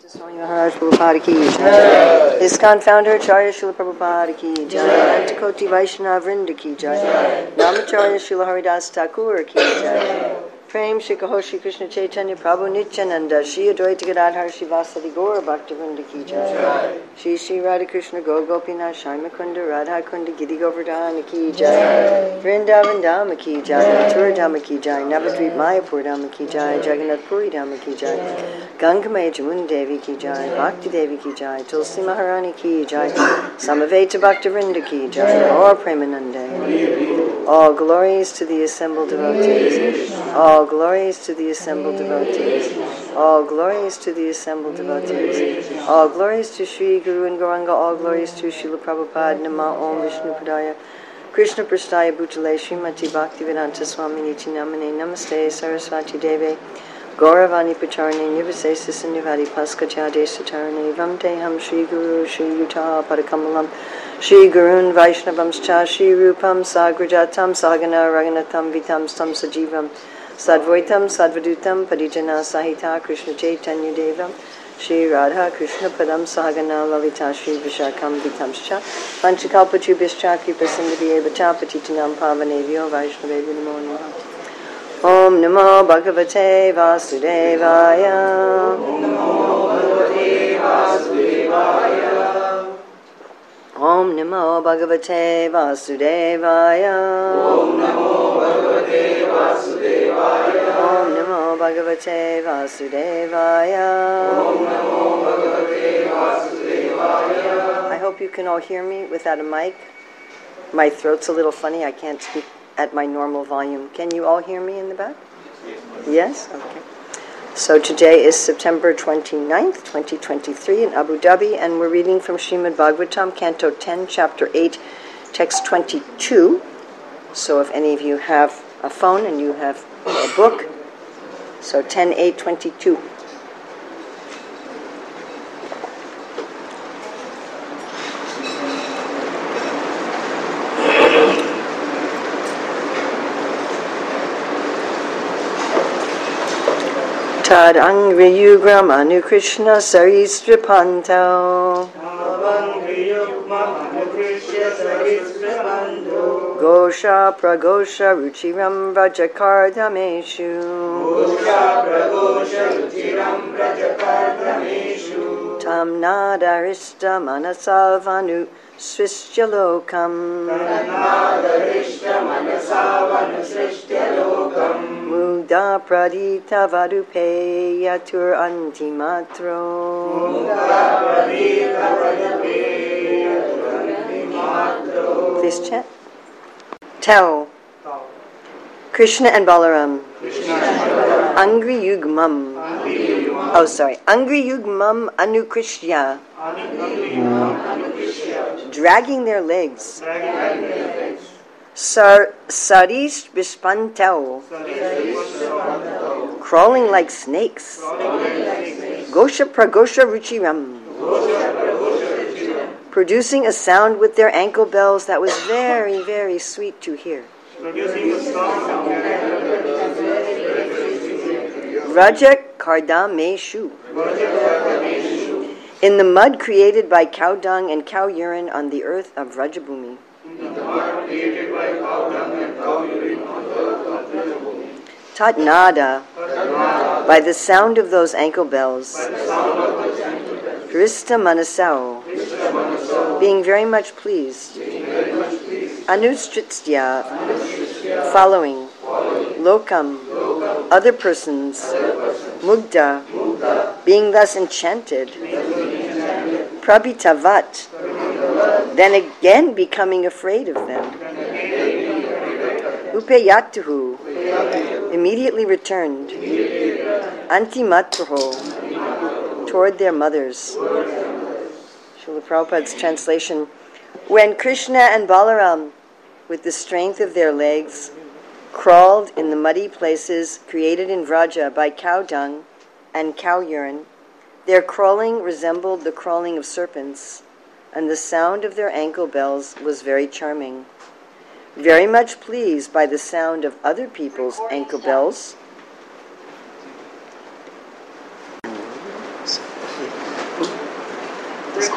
Swami Maharaj Prabhupada ki jai. ISKCON founder Acharya Srila Prabhupada ki jai. Antakoti Vaishnava Vrinda ki jai. Namacharya Srila Haridas Thakur ki jai. Prem Shri Kaho Shri Krishna Chaitanya Prabhu Nityananda Shri Advaita Gadadhar Shivasadi Gaura Bhakta Vrinda ki jai. Shri Shri Radha Krishna Go Gopinath Sharma Kunda Radha Kunda Giri Govardhana ki jai. Vrindavan Dhama ki jai. Mathura Dhama ki jai. Navadvip Mayapur Dhama ki jai. Jagannath Puri Dhama ki jai. Gangamaya Jamuna Devi ki jai. Bhakti Devi ki jai. Tulsi Maharani ki jai. Samaveta Bhakta Vrinda ki jai. Or Premanande. All glories to the assembled devotees. All glories to the assembled devotees. All glories to the assembled devotees. All glories to Sri Guru and Gauranga. All glories to Srila Prabhupada. Nama Om Vishnu Padaya. Krishna Prasthaya Bhutale Srimati Bhaktivedanta Swami Niti Namane Namaste Saraswati Deve Gauravani Pacharane Nivasesa Sindhivadi Paskachade Satarane Vamteham Shri Guru Shri Yuta Padakamalam Shri Gurun Vaishnavamscha Shri Rupam Sagrajatam Sagana Raganatam Vitam Stam Sajivam Sadvaitam Sadvadutam Padijana Sahita Krishna Chaitanya Devam Shri Radha Krishna Padam Sahagana Lalita Shri Vishakam Vitamscha Panchakalpachubhischa Kripasindhivye Bhattapatitanam Pavanevyo Vaishnavevyo Namo Namaha Om Namo Bhagavate Vasudevaya Om Namo Bhagavate Vasudevaya Om Namo Bhagavate Vasudevaya Om Namo Bhagavate Vasudevaya Om Namo Bhagavate Vasudevaya Om Namo Bhagavate Vasudevaya. I hope you can all hear me without a mic. My throat's a little funny. I can't speak at my normal volume. Can you all hear me in the back? Yes? Okay. So today is September 29th, 2023 in Abu Dhabi, and we're reading from Srimad Bhagavatam, Canto 10, Chapter 8, Text 22. So if any of you have a phone and you have a book, so 10, 8, 22. Tad Angriyugram Anu Krishna Saristripanto Gosha Pragosha Ruchiram Vrajakardameshu Tam Nadarishta Manasavanu Srishyalokam Mugda Pradita Vadupe Yatur Antimatro. Please chant. Tau. Krishna and Balaram. Angri Yugmam. Oh, sorry. Angri Yugmam Anukrishya. Dragging their legs. Sarish Vishpantau. Crawling like snakes. Gosha Pragosha Ruchiram. Producing a sound with their ankle bells that was very, very sweet to hear. Raja Kardameshu. In the mud created by cow dung and cow urine on the earth of Rajabhumi. Tatnada, by the sound of those ankle bells. Hrista Manasao, being very much pleased. Anustritsya, following. Lokam, other persons. Mugda, being thus enchanted. Prabhitavat, then again becoming afraid of them. Upeyatuhu, immediately returned. Antimatraho, toward their mothers. Srila Prabhupada's translation. When Krishna and Balaram, with the strength of their legs, crawled in the muddy places created in Vraja by cow dung and cow urine, their crawling resembled the crawling of serpents, and the sound of their ankle bells was very charming. Very much pleased by the sound of other people's ankle bells,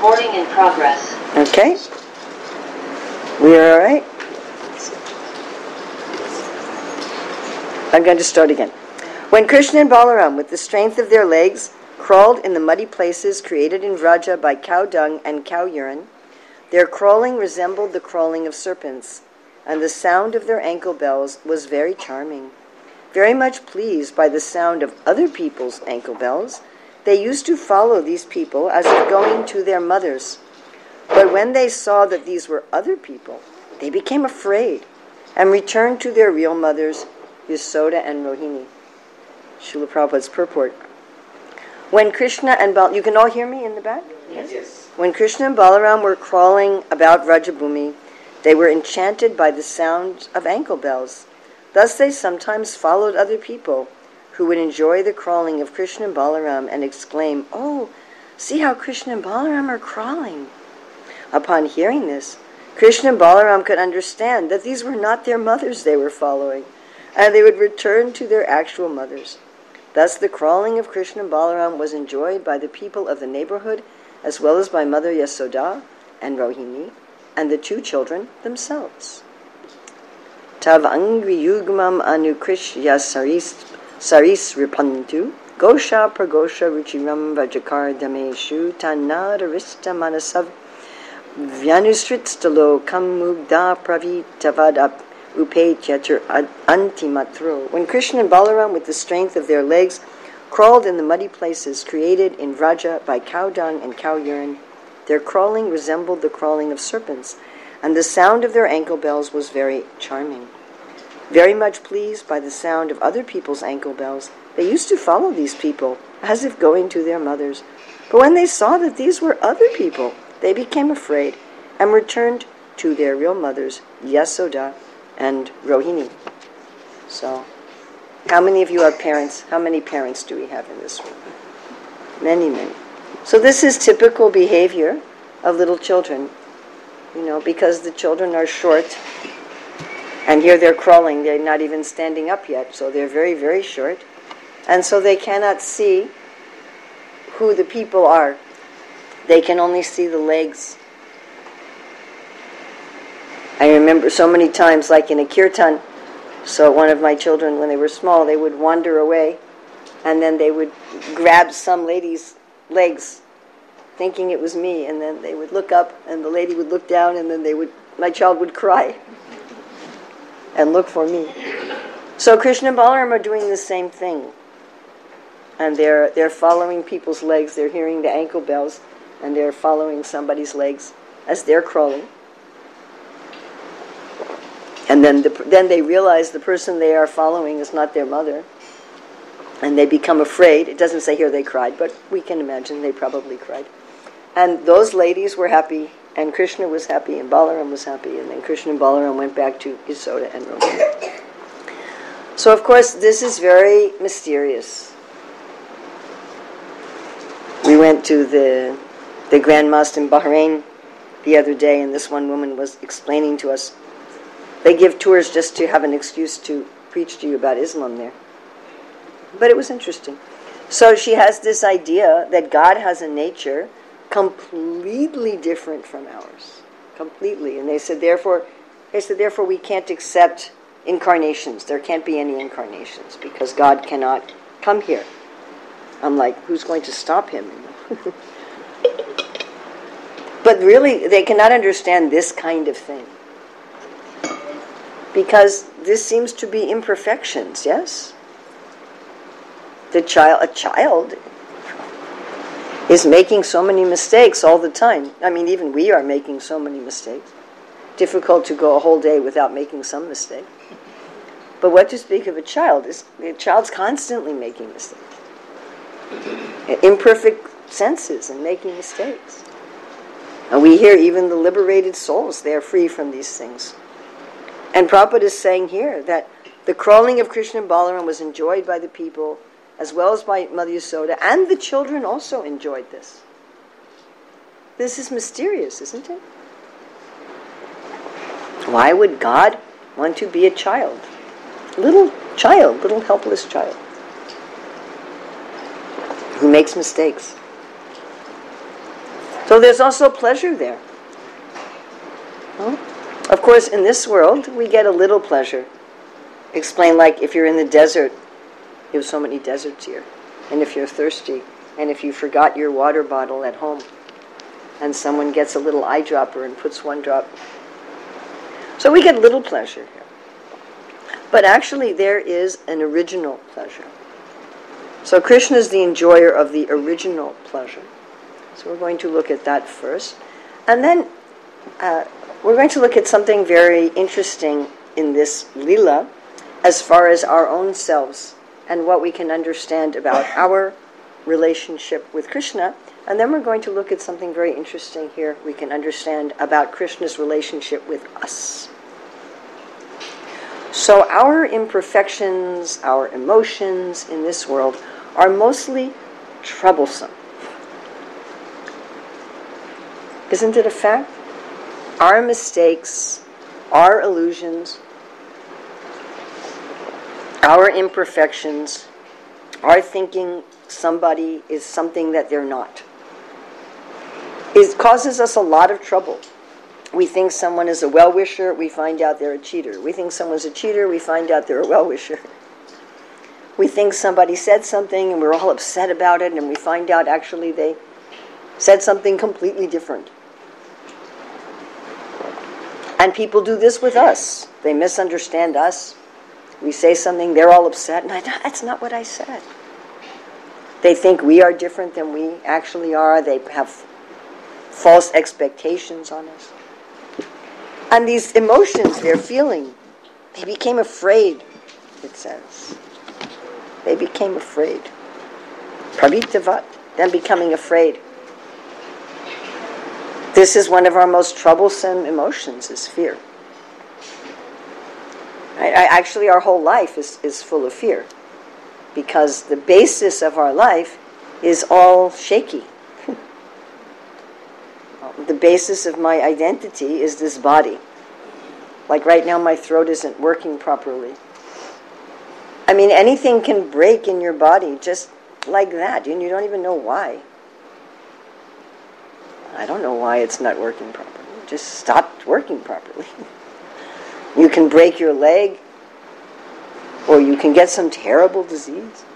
Recording in progress. Okay. We are all right? I'm going to start again. When Krishna and Balaram, with the strength of their legs, crawled in the muddy places created in Vraja by cow dung and cow urine, their crawling resembled the crawling of serpents, and the sound of their ankle bells was very charming. Very much pleased by the sound of other people's ankle bells, they used to follow these people as if going to their mothers. But when they saw that these were other people, they became afraid and returned to their real mothers, Yasoda and Rohini. Srila Prabhupada's purport. When Krishna and Balaram, you can all hear me in the back? Yes. When Krishna and Balaram were crawling about Vrajabhumi, they were enchanted by the sound of ankle bells. Thus they sometimes followed other people who would enjoy the crawling of Krishna and Balaram and exclaim, "Oh, see how Krishna and Balaram are crawling." Upon hearing this, Krishna and Balaram could understand that these were not their mothers they were following, and they would return to their actual mothers. Thus the crawling of Krishna and Balaram was enjoyed by the people of the neighborhood, as well as by Mother Yasoda and Rohini, and the two children themselves. Tav angri yugmam anukrishya saris ripantu, gosha pragosha ruchiram vajakar dameshu, tanadarista manasav vyanusritstalo kamugda pravitavadap upetyatur antimatro. When Krishna and Balaram, with the strength of their legs, crawled in the muddy places created in Vraja by cow dung and cow urine, their crawling resembled the crawling of serpents, and the sound of their ankle bells was very charming. Very much pleased by the sound of other people's ankle bells, they used to follow these people as if going to their mothers. But when they saw that these were other people, they became afraid and returned to their real mothers, Yasoda and Rohini. So, how many of you are parents? How many parents do we have in this room? Many, many. So this is typical behavior of little children, because the children are short, and here they're crawling, they're not even standing up yet, so they're very, very short, and so they cannot see who the people are. They can only see the legs. I remember so many times, like in a kirtan, so one of my children, when they were small, they would wander away, and then they would grab some lady's legs, thinking it was me, and then they would look up, and the lady would look down, and then my child would cry and look for me. So Krishna and Balaram are doing the same thing, and they're following people's legs. They're hearing the ankle bells, and they're following somebody's legs as they're crawling. And then they realize the person they are following is not their mother, and they become afraid. It doesn't say here they cried, but we can imagine they probably cried. And those ladies were happy, and Krishna was happy, and Balaram was happy, and then Krishna and Balaram went back to Yasoda and Rohini. So of course this is very mysterious. We went to the Grand Mosque in Bahrain the other day, and this one woman was explaining to us. They give tours just to have an excuse to preach to you about Islam there. But it was interesting. So she has this idea that God has a nature completely different from ours. Completely. And they said, therefore we can't accept incarnations. There can't be any incarnations because God cannot come here. I'm like, who's going to stop him? But really, they cannot understand this kind of thing. Because this seems to be imperfections, yes? A child is making so many mistakes all the time. I mean, even we are making so many mistakes. Difficult to go a whole day without making some mistake. But what to speak of a child? A child's constantly making mistakes. Imperfect senses and making mistakes. And we hear even the liberated souls, they are free from these things. And Prabhupada is saying here that the crawling of Krishna and Balaram was enjoyed by the people as well as by Mother Yasoda, and the children also enjoyed this. This is mysterious, isn't it? Why would God want to be a child? Little helpless child, who makes mistakes. So there's also pleasure there. Of course, in this world, we get a little pleasure. Explain, like if you're in the desert, you have so many deserts here, and if you're thirsty, and if you forgot your water bottle at home, and someone gets a little eyedropper and puts one drop. So we get little pleasure here. But actually there is an original pleasure. So Krishna is the enjoyer of the original pleasure. So we're going to look at that first. And then we're going to look at something very interesting in this lila as far as our own selves and what we can understand about our relationship with Krishna. And then we're going to look at something very interesting here we can understand about Krishna's relationship with us. So our imperfections, our emotions in this world are mostly troublesome. Isn't it a fact? Our mistakes, our illusions, our imperfections, our thinking somebody is something that they're not. It causes us a lot of trouble. We think someone is a well-wisher, we find out they're a cheater. We think someone's a cheater, we find out they're a well-wisher. We think somebody said something and we're all upset about it, and we find out actually they said something completely different. And people do this with us. They misunderstand us. We say something, they're all upset, and that's not what I said. They think we are different than we actually are. They have false expectations on us. And these emotions they're feeling, they became afraid, it says. They became afraid. Pravitavat, them becoming afraid. This is one of our most troublesome emotions, is fear. Actually, our whole life is full of fear, because the basis of our life is all shaky. The basis of my identity is this body. Like right now, my throat isn't working properly. I mean, anything can break in your body just like that, and you don't even know why. I don't know why it's not working properly. It just stopped working properly. You can break your leg, or you can get some terrible disease.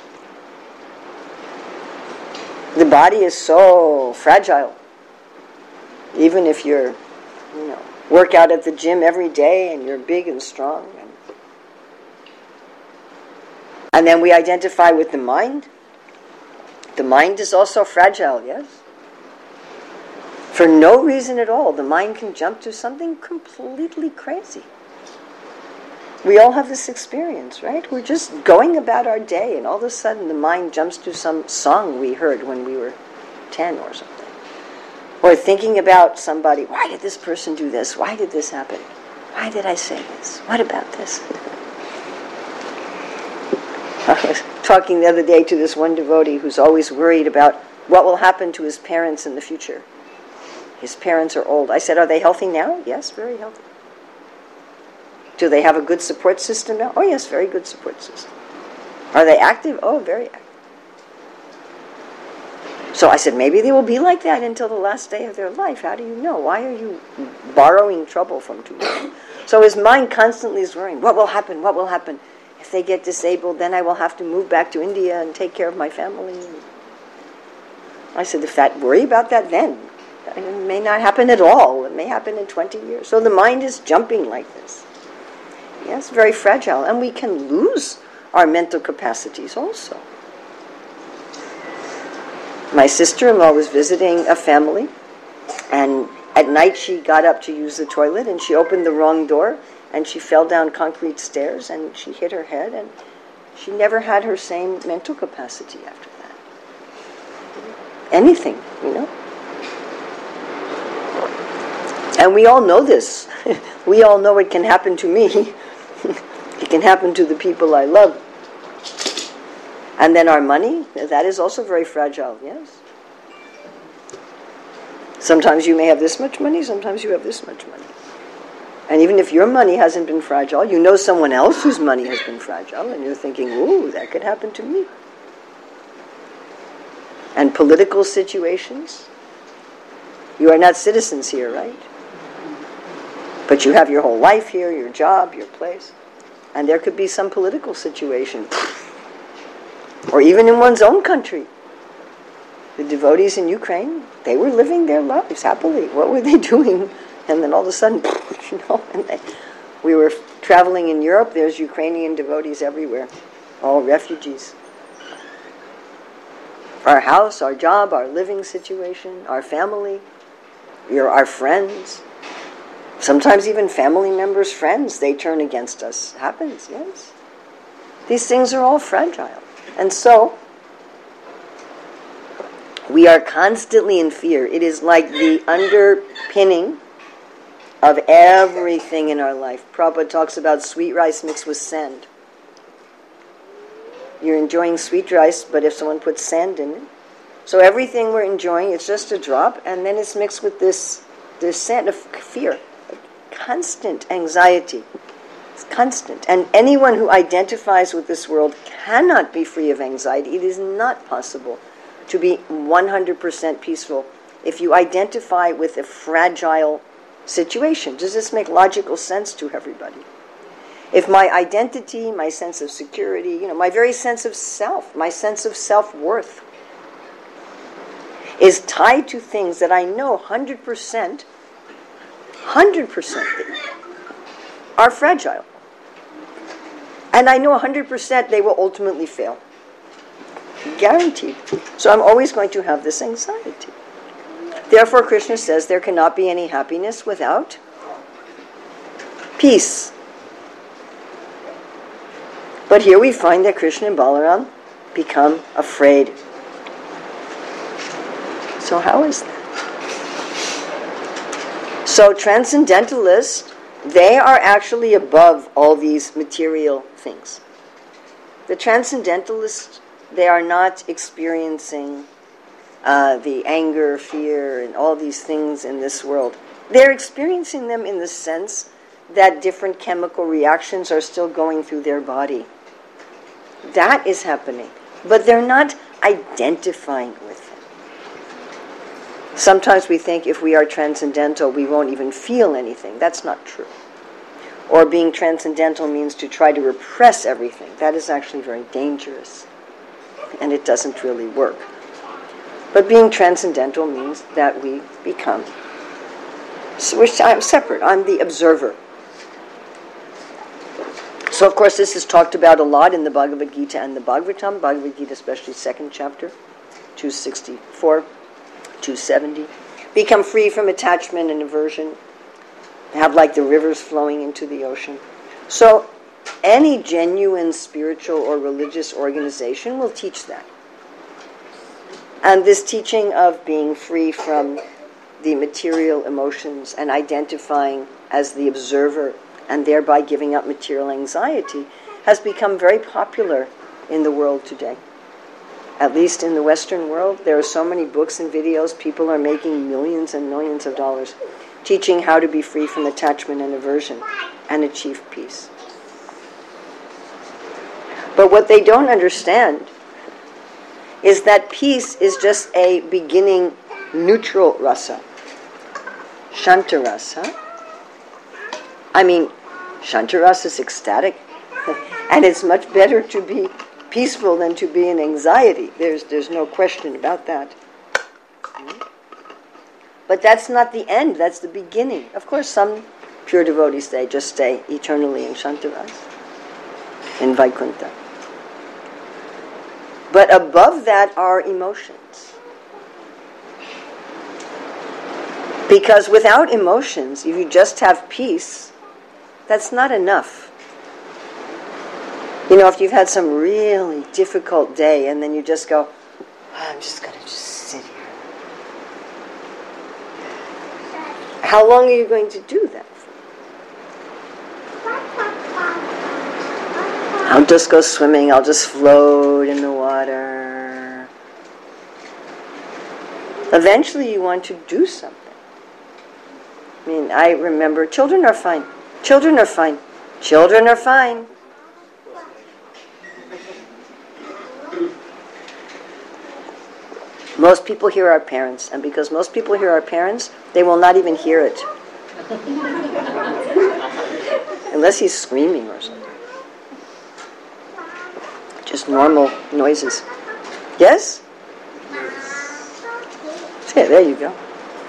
The body is so fragile. Even if you're, work out at the gym every day and you're big and strong. And then we identify with the mind. The mind is also fragile, yes? For no reason at all, the mind can jump to something completely crazy. We all have this experience, right? We're just going about our day, and all of a sudden the mind jumps to some song we heard when we were 10 or something. Or thinking about somebody, why did this person do this? Why did this happen? Why did I say this? What about this? I was talking the other day to this one devotee who's always worried about what will happen to his parents in the future. His parents are old. I said, are they healthy now? Yes, very healthy. Do they have a good support system now? Oh yes, very good support system. Are they active? Oh, very active. So I said, maybe they will be like that until the last day of their life. How do you know? Why are you borrowing trouble from tomorrow? So his mind constantly is worrying, what will happen? What will happen? If they get disabled, then I will have to move back to India and take care of my family. I said, worry about that then. It may not happen at all. It may happen in 20 years. So the mind is jumping like this. Yes, very fragile. And we can lose our mental capacities also. My sister-in-law was visiting a family, and at night she got up to use the toilet, and she opened the wrong door, and she fell down concrete stairs, and she hit her head, and she never had her same mental capacity after that. Anything, And we all know this. We all know it can happen to me. It can happen to the people I love. And then our money, that is also very fragile, yes? Sometimes you may have this much money, sometimes you have this much money. And even if your money hasn't been fragile, you know someone else whose money has been fragile, and you're thinking, ooh, that could happen to me. And political situations. You are not citizens here, right? But you have your whole life here, your job, your place. And there could be some political situation. Or even in one's own country. The devotees in Ukraine, they were living their lives happily. What were they doing? And then all of a sudden, we were traveling in Europe, there's Ukrainian devotees everywhere. All refugees. Our house, our job, our living situation, our family, our friends. Sometimes even family members, friends, they turn against us. Happens, yes. These things are all fragile. And so, we are constantly in fear. It is like the underpinning of everything in our life. Prabhupada talks about sweet rice mixed with sand. You're enjoying sweet rice, but if someone puts sand in it, so everything we're enjoying, it's just a drop, and then it's mixed with this sand of fear, constant anxiety. It's constant. And anyone who identifies with this world cannot be free of anxiety. It is not possible to be 100% peaceful if you identify with a fragile situation. Does this make logical sense to everybody? If my identity, my sense of security, my very sense of self, my sense of self-worth is tied to things that I know 100% are fragile. And I know 100% they will ultimately fail. Guaranteed. So I'm always going to have this anxiety. Therefore, Krishna says there cannot be any happiness without peace. But here we find that Krishna and Balaram become afraid. So how is that? So transcendentalists, they are actually above all these material things. The transcendentalists, they are not experiencing the anger, fear, and all these things in this world. They're experiencing them in the sense that different chemical reactions are still going through their body. That is happening. But they're not identifying with them. Sometimes we think if we are transcendental, we won't even feel anything. That's not true. Or being transcendental means to try to repress everything. That is actually very dangerous. And it doesn't really work. But being transcendental means that we become, which I'm separate. I'm the observer. So, of course, this is talked about a lot in the Bhagavad Gita and the Bhagavatam. Bhagavad Gita, especially 2nd chapter, 264, 270. Become free from attachment and aversion. Have like the rivers flowing into the ocean. So, any genuine spiritual or religious organization will teach that. And this teaching of being free from the material emotions and identifying as the observer and thereby giving up material anxiety has become very popular in the world today. At least in the Western world, there are so many books and videos, people are making millions and millions of dollars teaching how to be free from attachment and aversion and achieve peace. But what they don't understand is that peace is just a beginning neutral rasa. Shanta rasa. Shanta rasa is ecstatic. And it's much better to be peaceful than to be in anxiety. There's no question about that. But that's not the end, that's the beginning. Of course, some pure devotees, they just stay eternally in Shanta rasa, in Vaikuntha. But above that are emotions. Because without emotions, if you just have peace, that's not enough. If you've had some really difficult day and then you just go, I'm just going to just sit here. How long are you going to do that for? I'll just go swimming, I'll just float in the water. Eventually you want to do something. I remember, children are fine. Children are fine. Children are fine. Most people hear our parents, and because most people hear our parents, they will not even hear it. Unless he's screaming or something. Just normal noises. Yes? Yeah, there you go.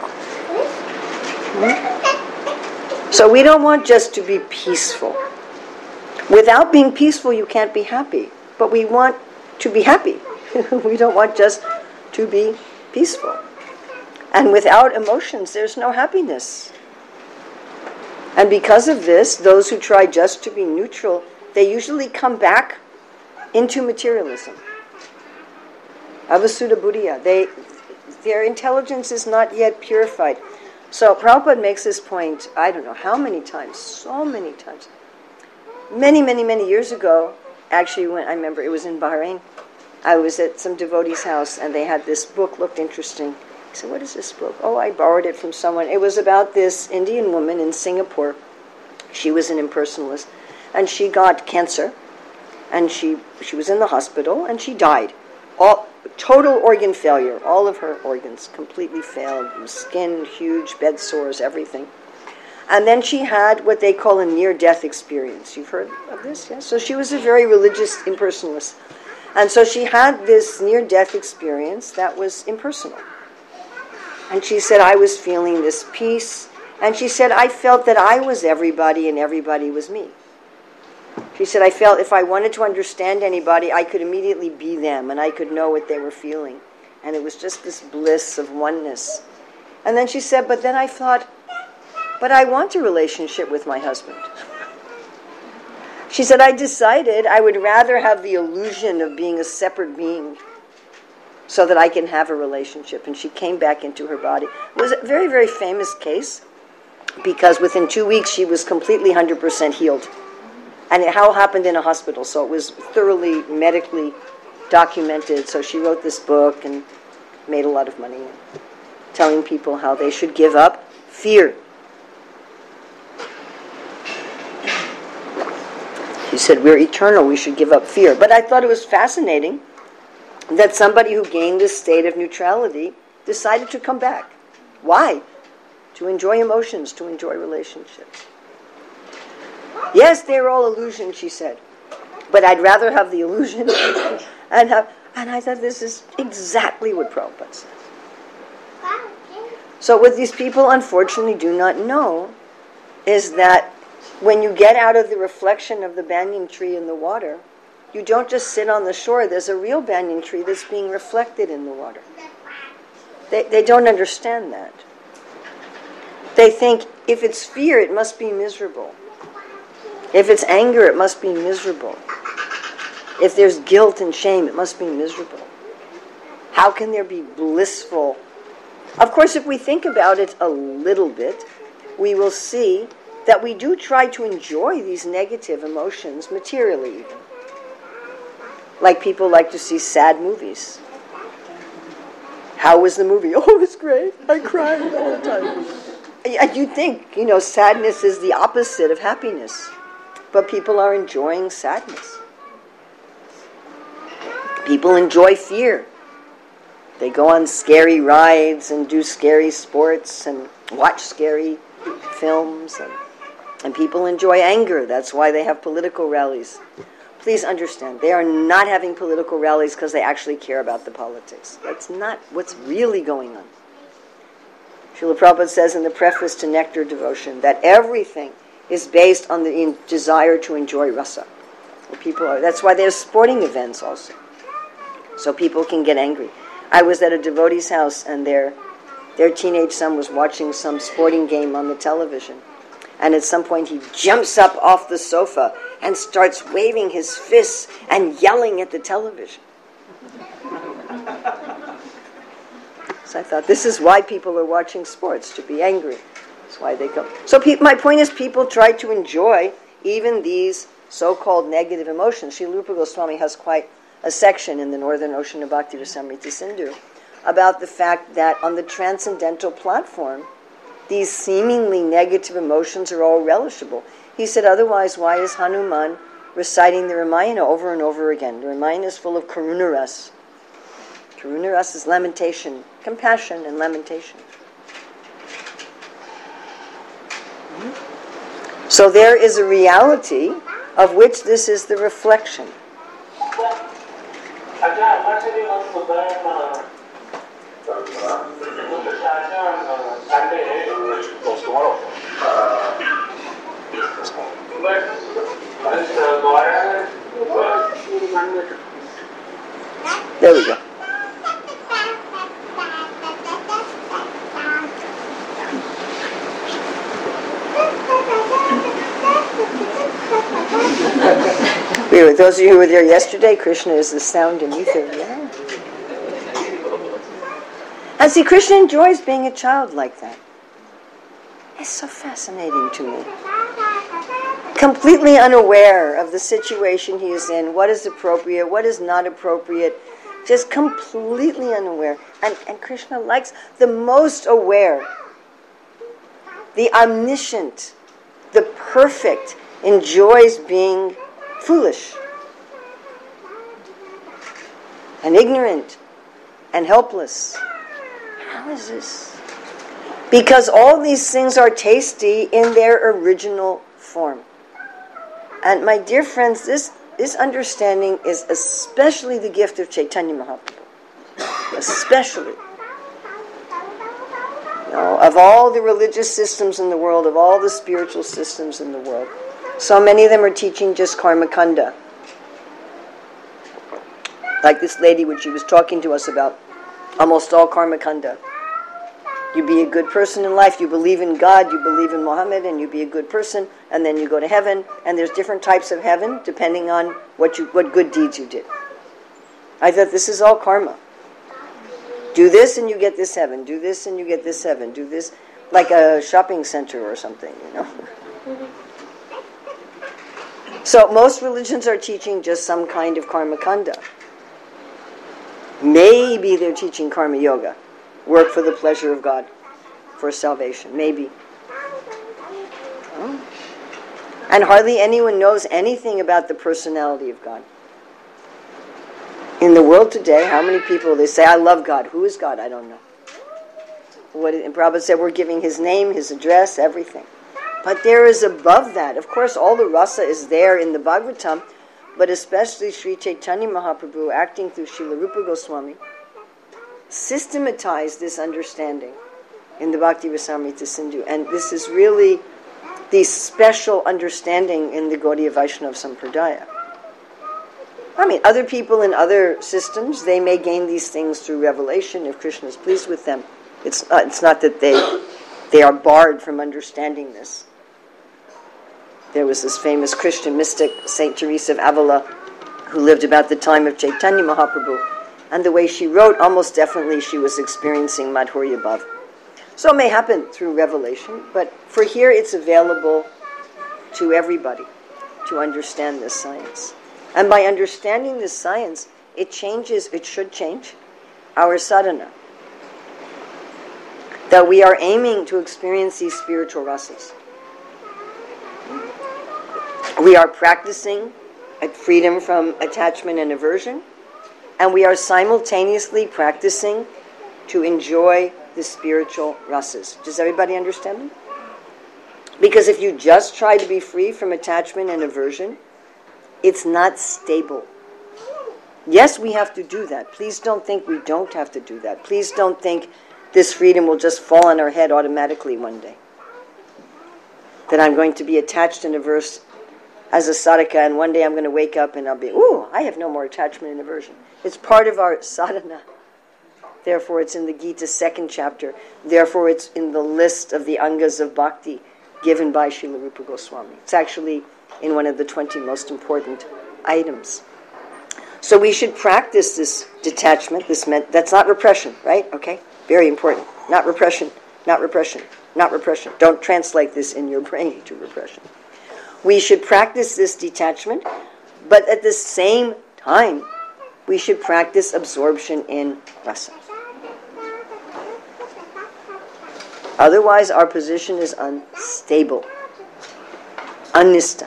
So we don't want just to be peaceful. Without being peaceful, you can't be happy. But we want to be happy. We don't want just to be peaceful. And without emotions, there's no happiness. And because of this, those who try just to be neutral, they usually come back into materialism. Avasuddha Buddhiya. Their intelligence is not yet purified. So Prabhupada makes this point, I don't know how many times, so many times. Many, many, many years ago, actually, when I remember it was in Bahrain, I was at some devotee's house and they had this book, looked interesting. I said, what is this book? Oh, I borrowed it from someone. It was about this Indian woman in Singapore. She was an impersonalist and she got cancer and she was in the hospital and she died. Total organ failure. All of her organs completely failed. Skin, huge, bed sores, everything. And then she had what they call a near-death experience. You've heard of this, yes? So she was a very religious impersonalist. And so she had this near-death experience that was impersonal. And she said, I was feeling this peace. And she said, I felt that I was everybody and everybody was me. She said, I felt if I wanted to understand anybody, I could immediately be them and I could know what they were feeling. And it was just this bliss of oneness. And then she said, but then I thought, but I want a relationship with my husband. She said, I decided I would rather have the illusion of being a separate being so that I can have a relationship. And she came back into her body. It was a very, very famous case because within 2 weeks she was completely 100% healed. And it all happened in a hospital, so it was thoroughly medically documented. So she wrote this book and made a lot of money telling people how they should give up fear. She said, we're eternal, we should give up fear. But I thought it was fascinating that somebody who gained this state of neutrality decided to come back. Why? To enjoy emotions, to enjoy relationships. Yes, they're all illusion, she said. But I'd rather have the illusion and I thought this is exactly what Prabhupada says. So what these people unfortunately do not know is that when you get out of the reflection of the banyan tree in the water, you don't just sit on the shore. There's a real banyan tree that's being reflected in the water. They don't understand that. They think if it's fear, it must be miserable. If it's anger, it must be miserable. If there's guilt and shame, it must be miserable. How can there be blissful? Of course, if we think about it a little bit, we will see that we do try to enjoy these negative emotions materially even. Like people like to see sad movies. How was the movie? Oh, it was great. I cried all the time. And you think, sadness is the opposite of happiness. But people are enjoying sadness. People enjoy fear. They go on scary rides and do scary sports and watch scary films. And people enjoy anger. That's why they have political rallies. Please understand, they are not having political rallies because they actually care about the politics. That's not what's really going on. Srila Prabhupada says in the preface to Nectar Devotion that everything is based on the desire to enjoy rasa. That's why there's sporting events also. So people can get angry. I was at a devotee's house and their teenage son was watching some sporting game on the television. And at some point he jumps up off the sofa and starts waving his fists and yelling at the television. So I thought, this is why people are watching sports, to be angry. That's why they come. So my point is, people try to enjoy even these so-called negative emotions. Srila Rupa Goswami has quite a section in the Northern Ocean of Bhakti Rasamrita Sindhu about the fact that on the transcendental platform, these seemingly negative emotions are all relishable. He said, otherwise, why is Hanuman reciting the Ramayana over and over again? The Ramayana is full of Karuna ras. Karuna rasa is lamentation, compassion and lamentation. So there is a reality of which this is the reflection. There we go. For those of you who were there yesterday, Krishna is the sound and ether. Yeah. And see, Krishna enjoys being a child like that. It's so fascinating to me. Completely unaware of the situation he is in, what is appropriate, what is not appropriate, just completely unaware. And Krishna likes the most aware, the omniscient, the perfect, enjoys being foolish and ignorant and helpless. How is this? Because all these things are tasty in their original form. And my dear friends, this understanding is especially the gift of Chaitanya Mahaprabhu. Especially. You know, of all the religious systems in the world, of all the spiritual systems in the world, so many of them are teaching just karma kanda. Like this lady which she was talking to us about, almost all karma kanda. You be a good person in life, you believe in God, you believe in Muhammad, and you be a good person, and then you go to heaven, and there's different types of heaven depending on what good deeds you did. I thought this is all karma. Do this and you get this heaven, do this and you get this heaven, do this, like a shopping center or something, you know. So most religions are teaching just some kind of karma kanda. Maybe they're teaching karma yoga. Work for the pleasure of God, for salvation, maybe. Oh. And hardly anyone knows anything about the personality of God. In the world today, how many people, they say, I love God. Who is God? I don't know. And Prabhupada said, we're giving his name, his address, everything. But there is above that. Of course, all the rasa is there in the Bhagavatam, but especially Sri Chaitanya Mahaprabhu, acting through Srila Rupa Goswami, systematized this understanding in the Bhakti Rasamrita Sindhu. And this is really the special understanding in the Gaudiya Vaishnava Sampradaya. I mean, other people in other systems, they may gain these things through revelation if Krishna is pleased with them. It's not that they are barred from understanding this. There was this famous Christian mystic, Saint Teresa of Avila, who lived about the time of Chaitanya Mahaprabhu. And the way she wrote, almost definitely she was experiencing Madhurya Bhav. So it may happen through revelation, but for here it's available to everybody to understand this science. And by understanding this science, it should change our sadhana. That we are aiming to experience these spiritual rasas. We are practicing freedom from attachment and aversion, and we are simultaneously practicing to enjoy the spiritual rasas. Does everybody understand me? Because if you just try to be free from attachment and aversion, it's not stable. Yes, we have to do that. Please don't think we don't have to do that. Please don't think this freedom will just fall on our head automatically one day. That I'm going to be attached and averse as a sadhaka, and one day I'm going to wake up and I'll be, I have no more attachment and aversion. It's part of our sadhana. Therefore, it's in the Gita 2nd chapter. Therefore, it's in the list of the angas of bhakti given by Srila Rupa Goswami. It's actually in one of the 20 most important items. So we should practice this detachment. That's not repression, right? Okay? Very important. Not repression, not repression, not repression. Don't translate this in your brain to repression. We should practice this detachment, but at the same time, we should practice absorption in rasa. Otherwise, our position is unstable, anista.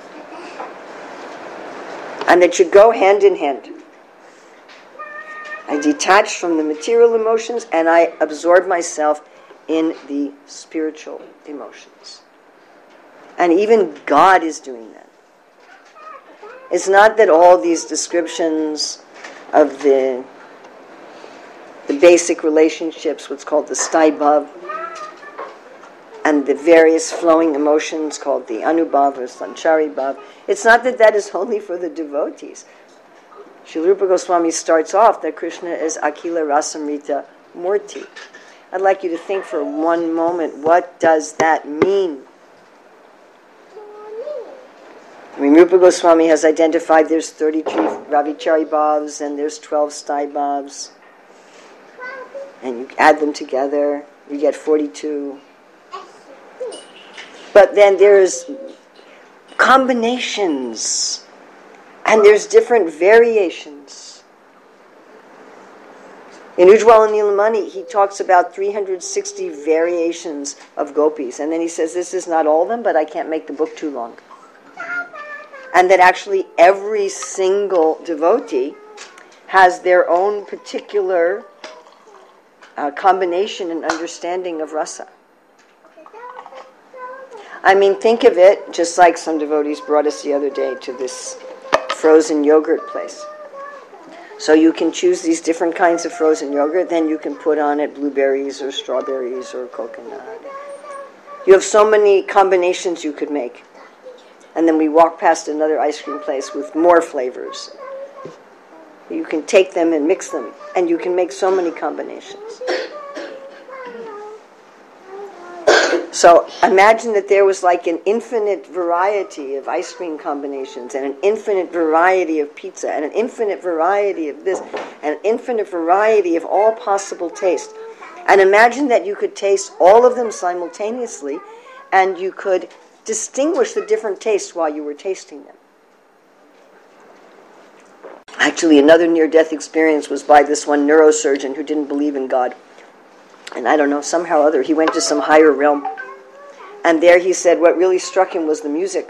And it should go hand in hand. I detach from the material emotions and I absorb myself in the spiritual emotions. And even God is doing that. It's not that all these descriptions of the basic relationships, what's called the Staibhav, and the various flowing emotions called the Anubhav or Sanchari Bhav, it's not that that is only for the devotees. Srila Rupa Goswami starts off that Krishna is Akhila Rasamrita Murti. I'd like you to think for one moment, what does that mean? I mean, Rupa Goswami has identified there's 33 Ravichari Bhavs and there's 12 Sthai Bhavs. And you add them together, you get 42. But then there's combinations. And there's different variations. In Ujjwala Nilamani, he talks about 360 variations of gopis. And then he says, this is not all of them, but I can't make the book too long. And that actually every single devotee has their own particular combination and understanding of rasa. I mean, think of it just like some devotees brought us the other day to this frozen yogurt place. So you can choose these different kinds of frozen yogurt, then you can put on it blueberries or strawberries or coconut. You have so many combinations you could make. And then we walk past another ice cream place with more flavors. You can take them and mix them, and you can make so many combinations. So imagine that there was like an infinite variety of ice cream combinations and an infinite variety of pizza and an infinite variety of this and an infinite variety of all possible taste. And imagine that you could taste all of them simultaneously and you could distinguish the different tastes while you were tasting them. Actually, another near-death experience was by this one neurosurgeon who didn't believe in God. And I don't know, somehow or other, he went to some higher realm. And there he said what really struck him was the music.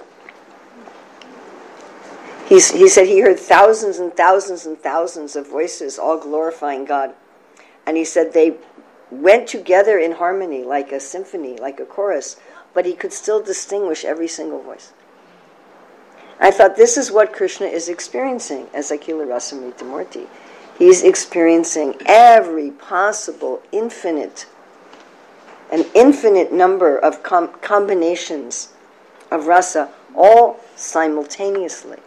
He said he heard thousands and thousands and thousands of voices all glorifying God. And he said they went together in harmony like a symphony, like a chorus, but he could still distinguish every single voice. I thought this is what Krishna is experiencing as Akhila Rasamrita Murti. He's experiencing every possible an infinite number of combinations of rasa, all simultaneously.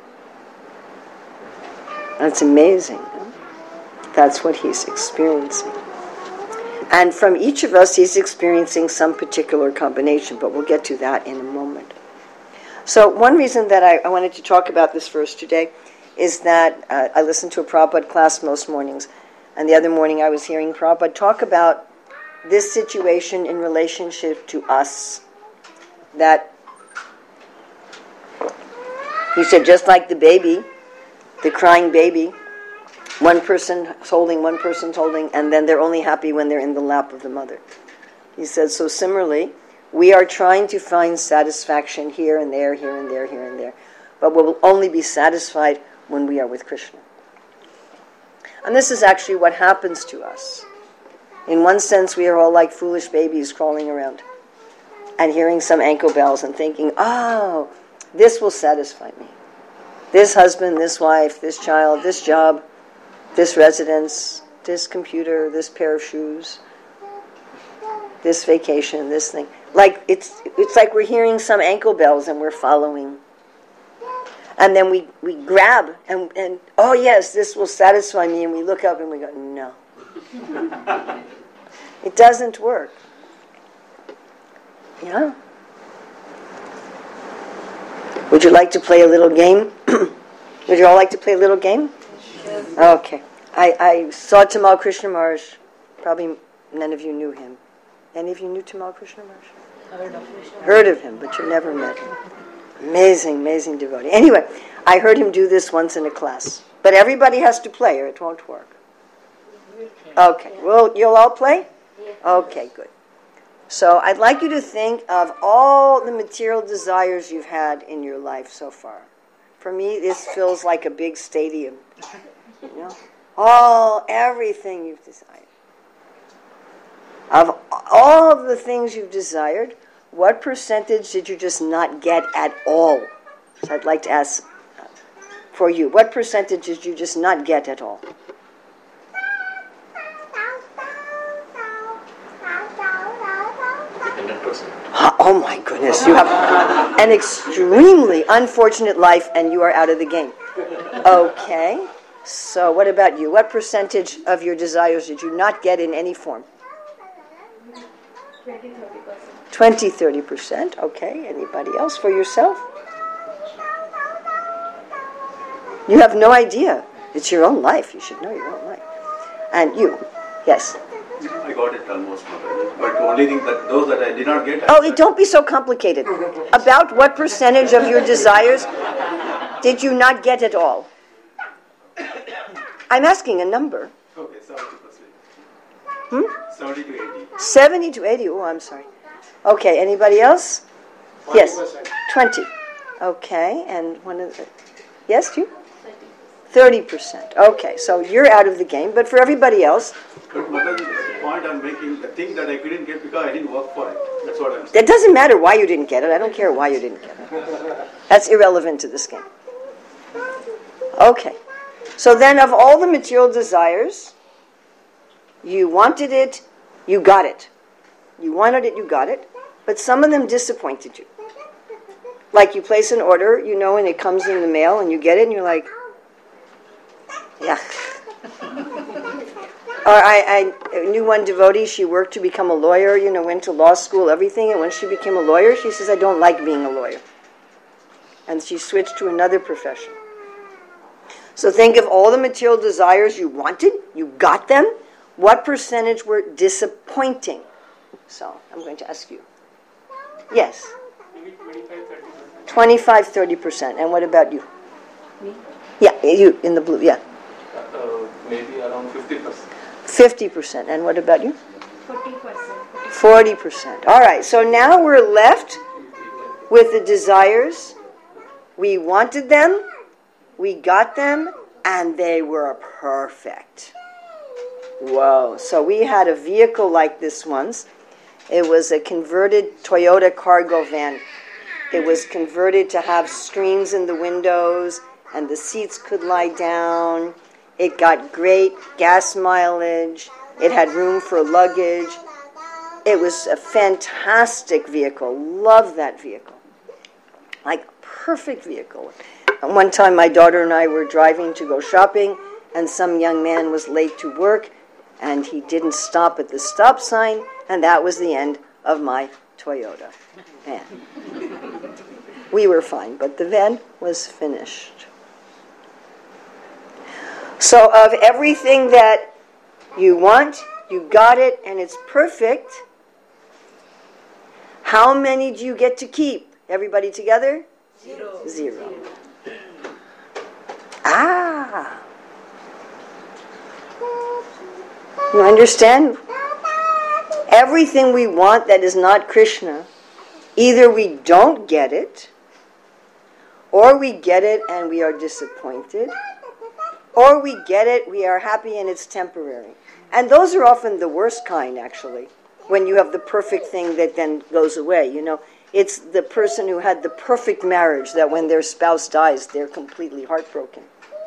That's amazing. That's what he's experiencing. And from each of us, he's experiencing some particular combination, but we'll get to that in a moment. So one reason that I wanted to talk about this verse today is that I listen to a Prabhupada class most mornings, and the other morning I was hearing Prabhupada talk about this situation in relationship to us, that he said just like the baby, the crying baby, one person's holding, and then they're only happy when they're in the lap of the mother. He said, so similarly, we are trying to find satisfaction here and there, here and there, here and there, but we will only be satisfied when we are with Krishna. And this is actually what happens to us. In one sense, we are all like foolish babies crawling around and hearing some ankle bells and thinking, oh, this will satisfy me. This husband, this wife, this child, this job, this residence, this computer, this pair of shoes, this vacation, this thing. Like it's like we're hearing some ankle bells and we're following. And then we grab and oh yes, this will satisfy me, and we look up and we go, no. It doesn't work. Yeah? Would you like to play a little game? Would you all like to play a little game? Sure. Okay. I saw Tamal Krishna Maharaj. Probably none of you knew him. Any of you knew Tamal Krishna Maharaj? Heard of him, but you never met him. Amazing, amazing devotee. Anyway, I heard him do this once in a class. But everybody has to play or it won't work. Okay. Well, you'll all play? Okay, good. So I'd like you to think of all the material desires you've had in your life so far. For me, this feels like a big stadium. You know? Everything you've desired. Of all of the things you've desired, what percentage did you just not get at all? So I'd like to ask for you, what percentage did you just not get at all? 100%. Oh my goodness, you have an extremely unfortunate life and you are out of the game. Okay, so what about you? What percentage of your desires did you not get in any form? 20-30%. Okay, anybody else for yourself? You have no idea. It's your own life. You should know your own life. And you, yes. I got it almost, but the only thing that those that I did not get. Don't be so complicated. About what percentage of your desires did you not get at all? I'm asking a number. Okay, 70%. 70 to 80. 70 to 80. Oh, I'm sorry. Okay, anybody else? 20%. Yes, 20. Okay, and one of the... Yes, you? 30%. Okay, so you're out of the game, but for everybody else... But Mataji, the point I'm making, the thing that I couldn't get because I didn't work for it. That's what I'm saying. It doesn't matter why you didn't get it. I don't care why you didn't get it. That's irrelevant to this game. Okay. So then of all the material desires, you wanted it, you got it. You wanted it, you got it. But some of them disappointed you. Like you place an order, and it comes in the mail and you get it and you're like, yeah. Or I knew one devotee, she worked to become a lawyer, went to law school, everything, and when she became a lawyer, she says, I don't like being a lawyer. And she switched to another profession. So think of all the material desires you wanted, you got them, what percentage were disappointing? So I'm going to ask you. Yes? Maybe 25-30%. 25-30%. And what about you? Me? Yeah, you in the blue, yeah. Maybe around 50%. 50%. And what about you? 40%. 40%. All right, so now we're left with the desires. We wanted them, we got them, and they were perfect. Whoa. So we had a vehicle like this once. It was a converted Toyota cargo van. It was converted to have screens in the windows, and the seats could lie down. It got great gas mileage. It had room for luggage. It was a fantastic vehicle. Love that vehicle. Like, perfect vehicle. And one time my daughter and I were driving to go shopping, and some young man was late to work, and he didn't stop at the stop sign, and that was the end of my Toyota van. We were fine, but the van was finished. So of everything that you want, you got it, and it's perfect, how many do you get to keep? Everybody together? 0. You understand? Everything we want that is not Krishna, either we don't get it, or we get it and we are disappointed, or we get it, we are happy and it's temporary. And those are often the worst kind, actually, when you have the perfect thing that then goes away. It's the person who had the perfect marriage that when their spouse dies, they're completely heartbroken.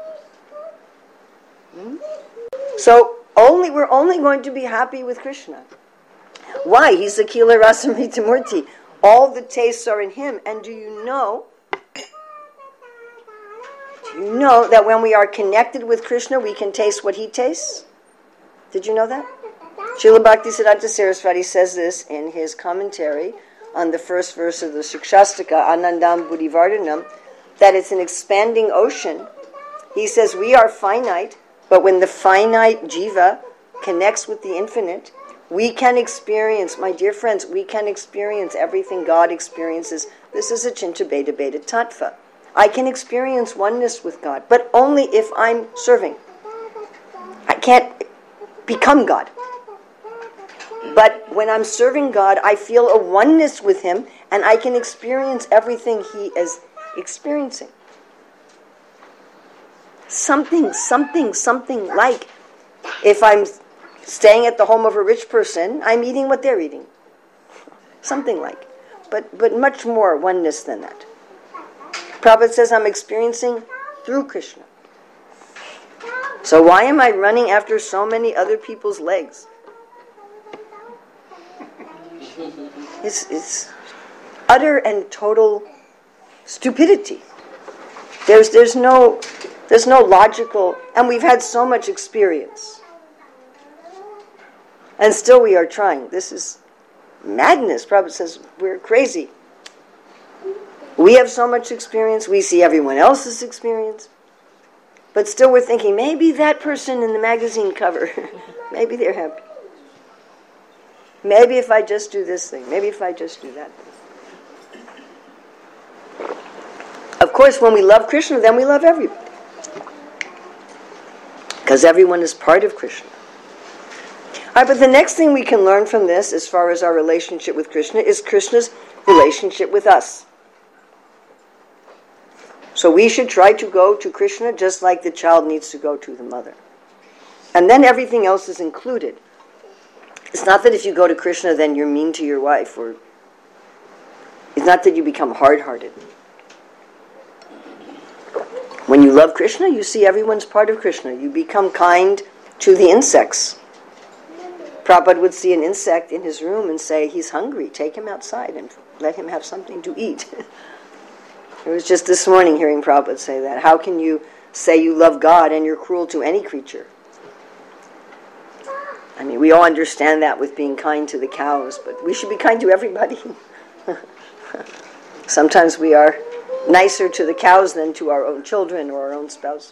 So we're only going to be happy with Krishna. Why? He's the Akila Rasamrita Murti. All the tastes are in him. And do you know that when we are connected with Krishna, we can taste what he tastes? Did you know that? Srila Bhaktisiddhanta Saraswati says this in his commentary on the first verse of the Shikshastaka, Anandam Buddhivardhanam, that it's an expanding ocean. He says we are finite, but when the finite jiva connects with the infinite, we can experience, my dear friends, we can experience everything God experiences. This is a Chinta Beta Beta Tattva. I can experience oneness with God, but only if I'm serving. I can't become God. But when I'm serving God, I feel a oneness with Him, and I can experience everything He is experiencing. something like, if I'm staying at the home of a rich person, I'm eating what they're eating. Something like. But much more oneness than that. Prabhupada says I'm experiencing through Krishna. So why am I running after so many other people's legs? It's utter and total stupidity. There's no logical, and we've had so much experience. And still we are trying. This is madness. Prabhupada says we're crazy. We have so much experience. We see everyone else's experience. But still we're thinking, maybe that person in the magazine cover, maybe they're happy. Maybe if I just do this thing. Maybe if I just do that thing. Of course, when we love Krishna, then we love everybody. Because everyone is part of Krishna. All right, but the next thing we can learn from this, as far as our relationship with Krishna, is Krishna's relationship with us. So we should try to go to Krishna just like the child needs to go to the mother. And then everything else is included. It's not that if you go to Krishna, then you're mean to your wife, or it's not that you become hard-hearted. When you love Krishna, you see everyone's part of Krishna. You become kind to the insects. Prabhupada would see an insect in his room and say, he's hungry, take him outside and let him have something to eat. It was just this morning hearing Prabhupada say that. How can you say you love God and you're cruel to any creature? I mean, we all understand that with being kind to the cows, but we should be kind to everybody. Sometimes we are nicer to the cows than to our own children or our own spouse.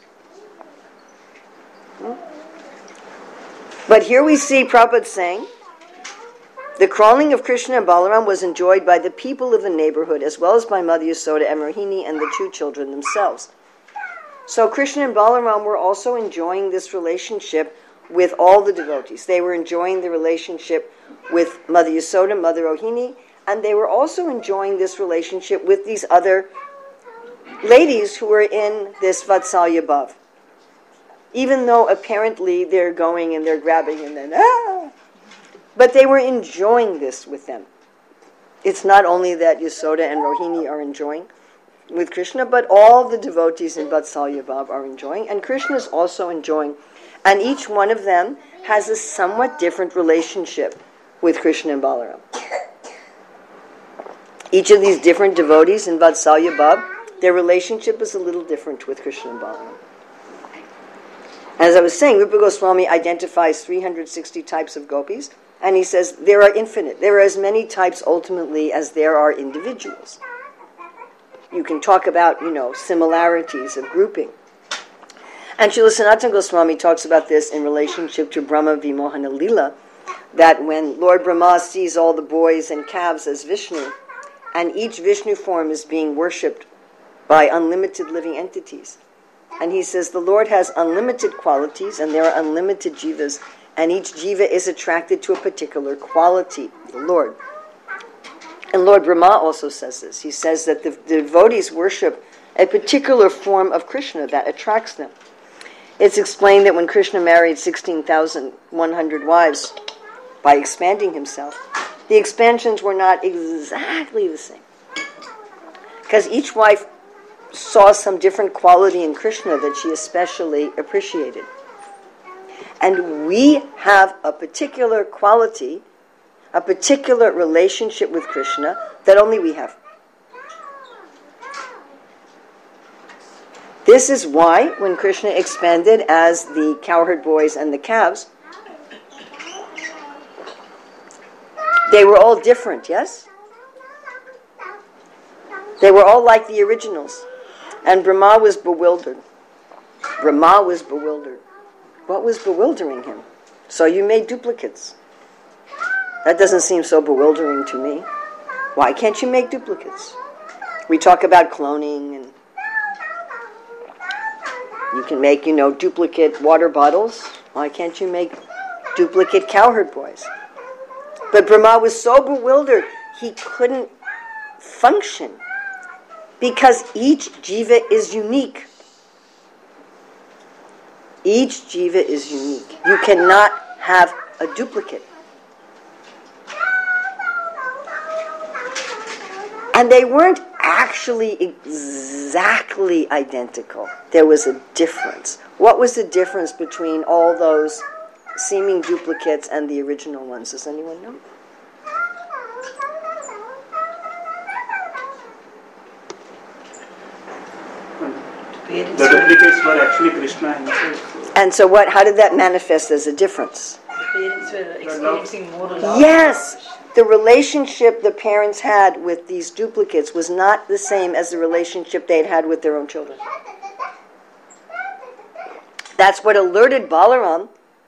But here we see Prabhupada saying, the crawling of Krishna and Balaram was enjoyed by the people of the neighborhood as well as by Mother Yasoda and Rohini and the two children themselves. So Krishna and Balaram were also enjoying this relationship with all the devotees. They were enjoying the relationship with Mother Yasoda, Mother Rohini, and they were also enjoying this relationship with these other ladies who were in this Vatsalya Bhav. Even though apparently they're going and they're grabbing and then, but they were enjoying this with them. It's not only that Yasoda and Rohini are enjoying with Krishna, but all the devotees in Vatsalya Bhav are enjoying, and Krishna is also enjoying. And each one of them has a somewhat different relationship with Krishna and Balaram. Each of these different devotees in Vatsalya Bhav, their relationship is a little different with Krishna and Balaram. As I was saying, Rupa Goswami identifies 360 types of gopis, and he says there are infinite. There are as many types ultimately as there are individuals. You can talk about, similarities of grouping. And Srila Sanatana Goswami talks about this in relationship to Brahma Vimohana Lila, that when Lord Brahma sees all the boys and calves as Vishnu, and each Vishnu form is being worshipped by unlimited living entities. And he says the Lord has unlimited qualities and there are unlimited jivas, and each jiva is attracted to a particular quality, the Lord. And Lord Brahma also says this. He says that the devotees worship a particular form of Krishna that attracts them. It's explained that when Krishna married 16,100 wives by expanding himself, the expansions were not exactly the same. Because each wife saw some different quality in Krishna that she especially appreciated. And we have a particular quality, a particular relationship with Krishna that only we have. This is why when Krishna expanded as the cowherd boys and the calves, they were all different, yes? They were all like the originals. And Brahma was bewildered. Brahma was bewildered. What was bewildering him? So you made duplicates. That doesn't seem so bewildering to me. Why can't you make duplicates? We talk about cloning, and you can make, duplicate water bottles. Why can't you make duplicate cowherd boys? But Brahma was so bewildered, he couldn't function. Because each jiva is unique. Each jiva is unique. You cannot have a duplicate. And they weren't actually exactly identical. There was a difference. What was the difference between all those seeming duplicates and the original ones? Does anyone know? The duplicates were actually Krishna himself. And so how did that manifest as a difference? Parents were experiencing more love. Yes! The relationship the parents had with these duplicates was not the same as the relationship they had with their own children. That's what alerted Balaram.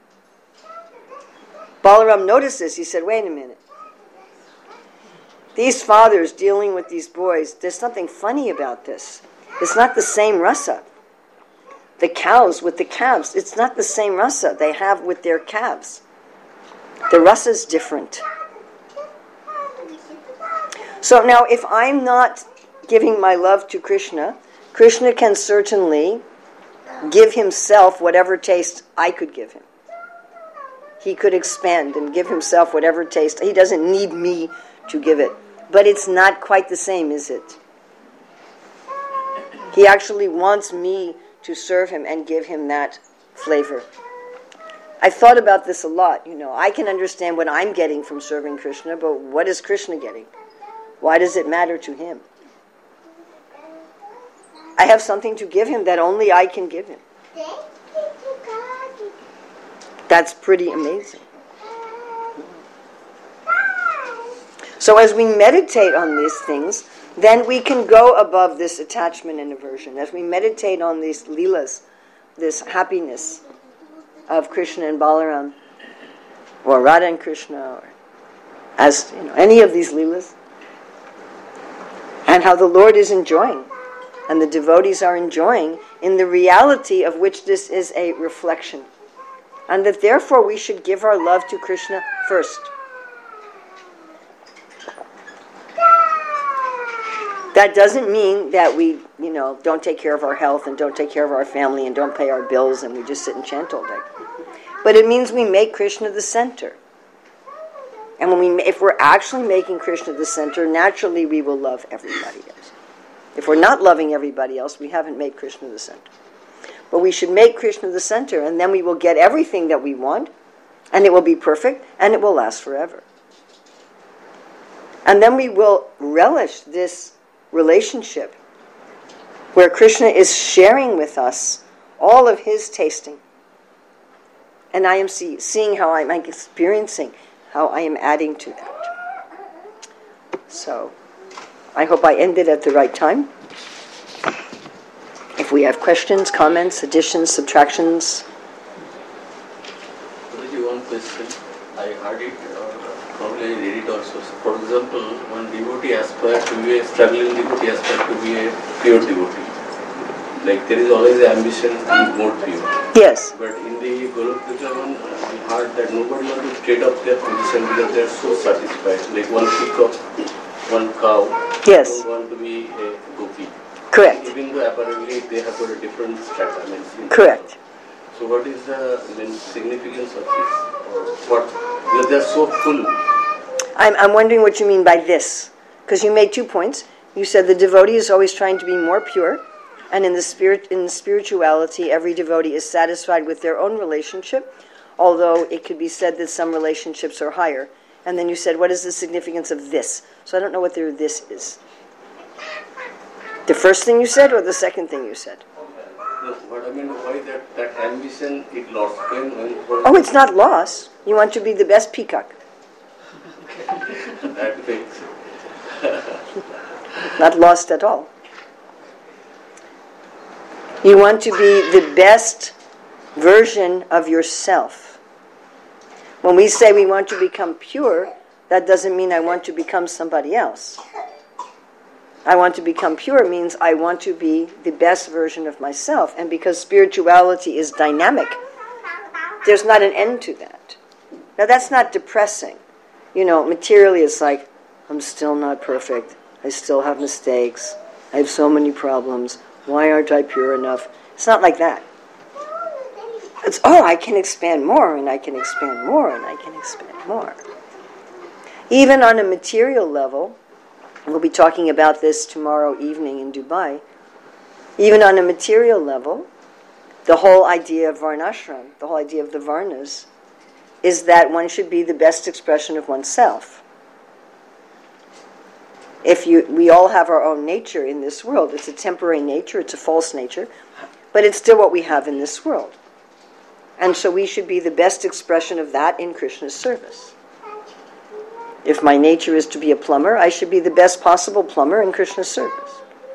Balaram noticed this. He said, wait a minute. These fathers dealing with these boys, there's something funny about this. It's not the same rasa. The cows with the calves, it's not the same rasa they have with their calves. The rasa is different. So now if I'm not giving my love to Krishna, Krishna can certainly give himself whatever taste I could give him. He could expand and give himself whatever taste. He doesn't need me to give it. But it's not quite the same, is it? He actually wants me to serve him and give him that flavor. I've thought about this a lot. I can understand what I'm getting from serving Krishna, but what is Krishna getting? Why does it matter to him? I have something to give him that only I can give him. That's pretty amazing. So as we meditate on these things, then we can go above this attachment and aversion. As we meditate on these leelas, this happiness of Krishna and Balaram, or Radha and Krishna, or as any of these leelas, and how the Lord is enjoying, and the devotees are enjoying, in the reality of which this is a reflection. And that therefore we should give our love to Krishna first. That doesn't mean that we, don't take care of our health and don't take care of our family and don't pay our bills and we just sit and chant all day. But it means we make Krishna the center. And if we're actually making Krishna the center, naturally we will love everybody else. If we're not loving everybody else, we haven't made Krishna the center. But we should make Krishna the center, and then we will get everything that we want, and it will be perfect, and it will last forever. And then we will relish this relationship where Krishna is sharing with us all of his tasting. And I am seeing how I'm experiencing, how I am adding to that. So, I hope I ended at the right time. If we have questions, comments, additions, subtractions. One question. I heard it, or probably I read it also. So for example, one devotee aspires to be a struggling devotee, aspires to be a pure devotee. Like there is always the ambition to be more pure. Yes. But in the Golok Vrindavan, we heard that nobody wants to trade up their position because they are so satisfied. Like one peacock, one cow. Yes. Don't want to be a gopi. Correct. Even though apparently they have got a different strata. Correct. So what is the significance of this? Because they are so full. I'm wondering what you mean by this. Because you made 2 points. You said the devotee is always trying to be more pure. And in the spirituality, every devotee is satisfied with their own relationship. Although it could be said that some relationships are higher. And then you said, what is the significance of this? So I don't know what their this is. The first thing you said or the second thing you said? No, what I mean, why that ambition it lost? Oh, it's not loss. You want to be the best peacock. That makes Not lost at all. You want to be the best version of yourself. When we say we want to become pure, that doesn't mean I want to become somebody else. I want to become pure means I want to be the best version of myself. And because spirituality is dynamic, there's not an end to that. Now that's not depressing. Materially it's like, I'm still not perfect. I still have mistakes. I have so many problems. Why aren't I pure enough? It's not like that. It's, oh, I can expand more, and I can expand more, and I can expand more. Even on a material level, we'll be talking about this tomorrow evening in Dubai. Even on a material level, the whole idea of Varnashram, the whole idea of the Varnas, is that one should be the best expression of oneself. We all have our own nature in this world. It's a temporary nature, it's a false nature, but it's still what we have in this world. And so we should be the best expression of that in Krishna's service. If my nature is to be a plumber, I should be the best possible plumber in Krishna's service.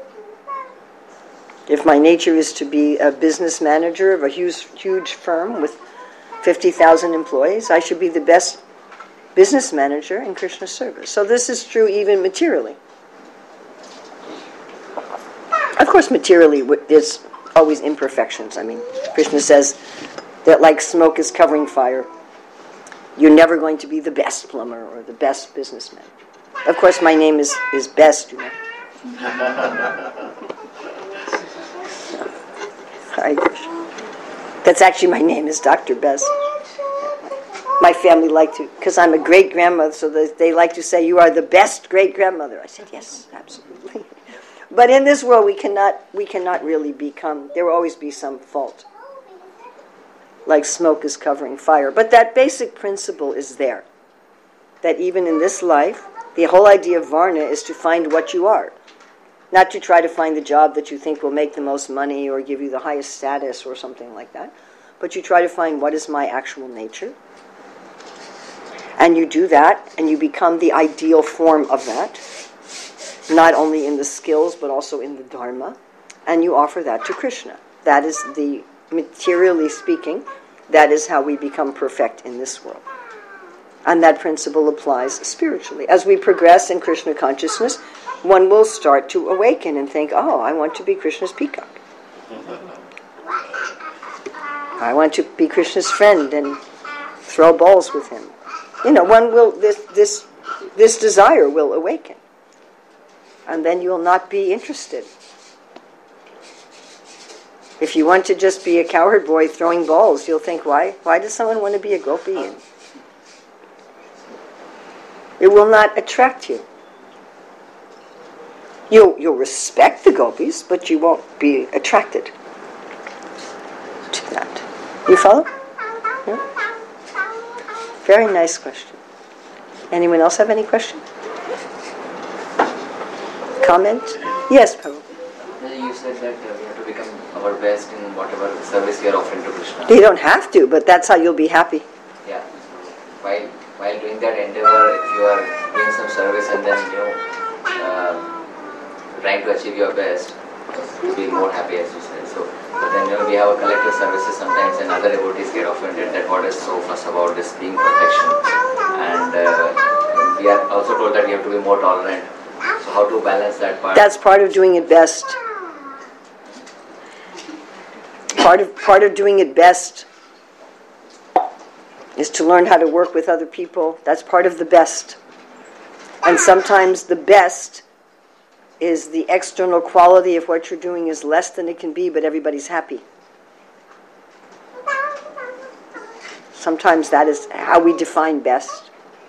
If my nature is to be a business manager of a huge firm with 50,000 employees, I should be the best business manager in Krishna's service. So this is true even materially. Of course, materially, there's always imperfections. I mean, Krishna says that like smoke is covering fire, you're never going to be the best plumber or the best businessman. Of course, my name is Best, you know. Hare Krishna. That's actually my name is Dr. Best. My family like to, because I'm a great-grandmother, so they like to say, you are the best great-grandmother. I said, yes, absolutely. But in this world, we cannot really become, there will always be some fault. Like smoke is covering fire. But that basic principle is there. That even in this life, the whole idea of Varna is to find what you are. Not to try to find the job that you think will make the most money or give you the highest status or something like that. But you try to find what is my actual nature. And you do that, and you become the ideal form of that. Not only in the skills, but also in the Dharma. And you offer that to Krishna. That is the, materially speaking, that is how we become perfect in this world. And that principle applies spiritually. As we progress in Krishna consciousness, one will start to awaken and think, oh, I want to be Krishna's peacock. I want to be Krishna's friend and throw balls with him. You know, one will, this desire will awaken. And then you will not be interested. If you want to just be a cowherd boy throwing balls, you'll think, why does someone want to be a gopi? And it will not attract you. You'll respect the gopis, but you won't be attracted to that. You follow? Yeah? Very nice question. Anyone else have any question? Comment? Yes, Prabhu. You said that we have to become our best in whatever service we are offering to Krishna. You don't have to, but that's how you'll be happy. Yeah. While doing that endeavor, if you are doing some service and then trying to achieve your best, to be more happy, as you said. So, but then we have a collective services sometimes, and other devotees get offended that what is so fuss about this being perfection. And we are also told that we have to be more tolerant. So how to balance that part? That's part of doing it best. Part of doing it best is to learn how to work with other people. That's part of the best. And sometimes the best is the external quality of what you're doing is less than it can be, but everybody's happy. Sometimes that is how we define best.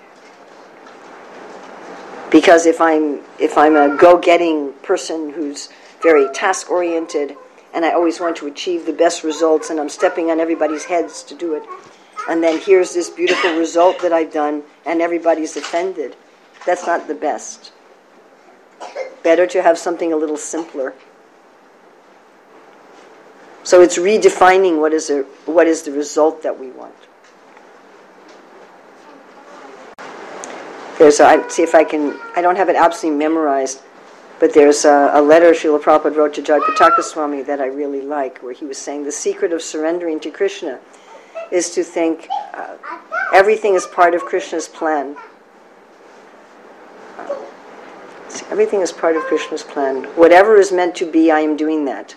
Because if I'm a go-getting person who's very task-oriented, and I always want to achieve the best results, and I'm stepping on everybody's heads to do it, and then here's this beautiful result that I've done, and everybody's offended, that's not the best. Better to have something a little simpler. So it's redefining what is the result that we want. I don't have it absolutely memorized, but there's a letter Srila Prabhupada wrote to Jayapataka Swami that I really like, where he was saying the secret of surrendering to Krishna is to think everything is part of Krishna's plan. Everything is part of Krishna's plan. Whatever is meant to be, I am doing that.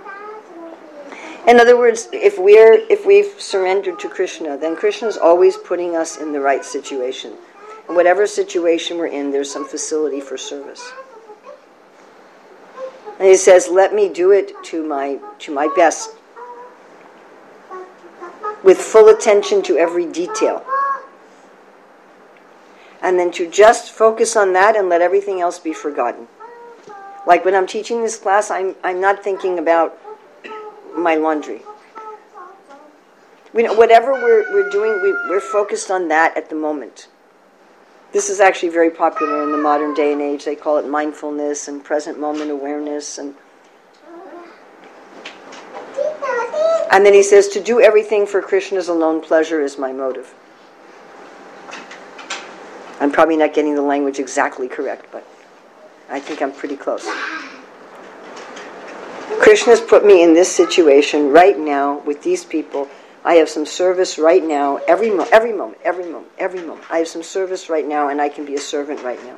In other words, if we've surrendered to Krishna, then Krishna is always putting us in the right situation. In whatever situation we're in, there's some facility for service. And he says, let me do it to my best. with full attention to every detail. And then to just focus on that and let everything else be forgotten. Like when I'm teaching this class, I'm not thinking about my laundry. Whatever we're doing, we're focused on that at the moment. This is actually very popular in the modern day and age. They call it mindfulness and present moment awareness. And then he says, to do everything for Krishna's alone pleasure is my motive. I'm probably not getting the language exactly correct, but I think I'm pretty close. Krishna's put me in this situation right now with these people. I have some service right now, every moment. I have some service right now, and I can be a servant right now.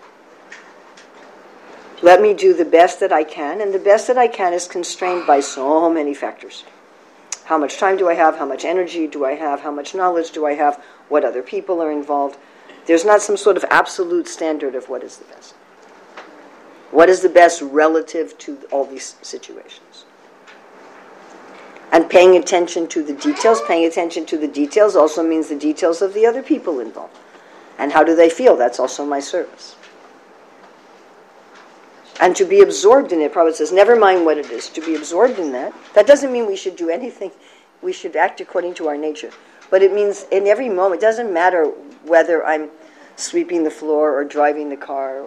Let me do the best that I can, and the best that I can is constrained by so many factors. How much time do I have? How much energy do I have? How much knowledge do I have? What other people are involved? There's not some sort of absolute standard of what is the best. What is the best relative to all these situations? And paying attention to the details. Paying attention to the details also means the details of the other people involved. And how do they feel? That's also my service. And to be absorbed in it, Prabhupada says, never mind what it is, to be absorbed in that. That doesn't mean we should do anything. We should act according to our nature. But it means in every moment, it doesn't matter whether I'm sweeping the floor or driving the car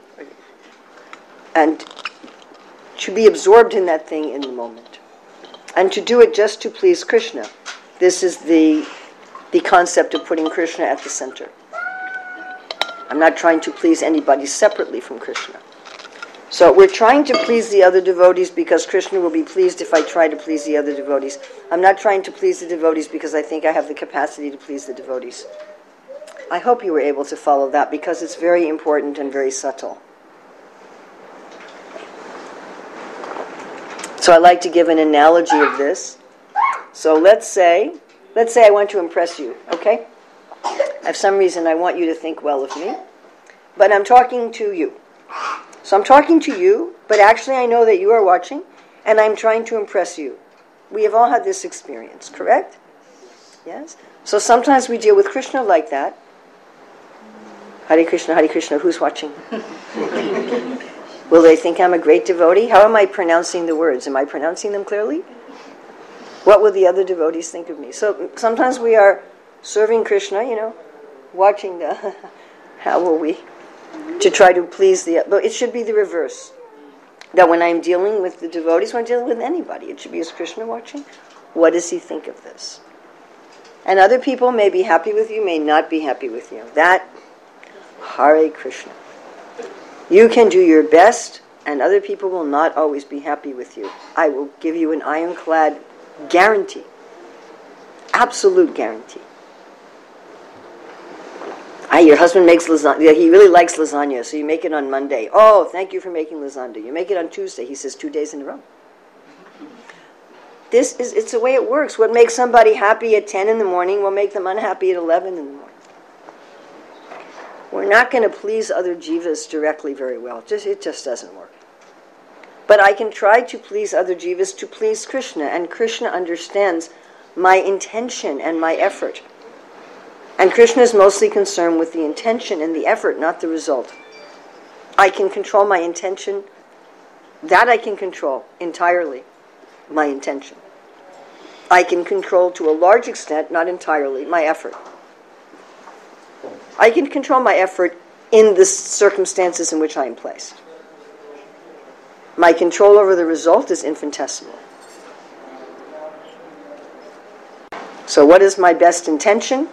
and to be absorbed in that thing in the moment. And to do it just to please Krishna. This is the concept of putting Krishna at the center. I'm not trying to please anybody separately from Krishna. So we're trying to please the other devotees because Krishna will be pleased if I try to please the other devotees. I'm not trying to please the devotees because I think I have the capacity to please the devotees. I hope you were able to follow that because it's very important and very subtle. So I like to give an analogy of this. So let's say I want to impress you, okay? For some reason I want you to think well of me, but I'm talking to you. So I'm talking to you, but actually I know that you are watching, and I'm trying to impress you. We have all had this experience, correct? Yes? So sometimes we deal with Krishna like that. Hare Krishna, who's watching? Will they think I'm a great devotee? How am I pronouncing the words? Am I pronouncing them clearly? What will the other devotees think of me? So sometimes we are serving Krishna, watching the, how will we, to try to please but it should be the reverse. That when I'm dealing with the devotees, when I'm dealing with anybody, it should be, is Krishna watching? What does he think of this? And other people may be happy with you, may not be happy with you. That, Hare Krishna. You can do your best, and other people will not always be happy with you. I will give you an ironclad guarantee. Absolute guarantee. Your husband makes lasagna. He really likes lasagna, so you make it on Monday. Oh, thank you for making lasagna. You make it on Tuesday. He says 2 days in a row. It's the way it works. What makes somebody happy at 10 in the morning will make them unhappy at 11 in the morning. We're not going to please other jivas directly very well. It just doesn't work. But I can try to please other jivas to please Krishna, and Krishna understands my intention and my effort. And Krishna is mostly concerned with the intention and the effort, not the result. I can control my intention. That I can control entirely, my intention. I can control to a large extent, not entirely, my effort. I can control my effort in the circumstances in which I am placed. My control over the result is infinitesimal. So what is my best intention?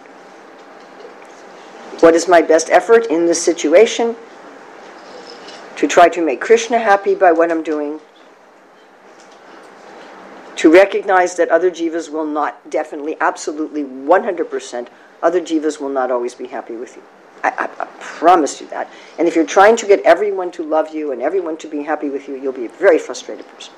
What is my best effort in this situation? To try to make Krishna happy by what I'm doing. To recognize that other jivas will not, definitely, absolutely, 100%, other jivas will not always be happy with you. I promise you that. And if you're trying to get everyone to love you and everyone to be happy with you, you'll be a very frustrated person.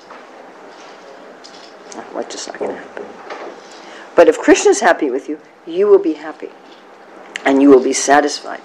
That's just not going to happen. But if Krishna's happy with you, you will be happy. And you will be satisfied.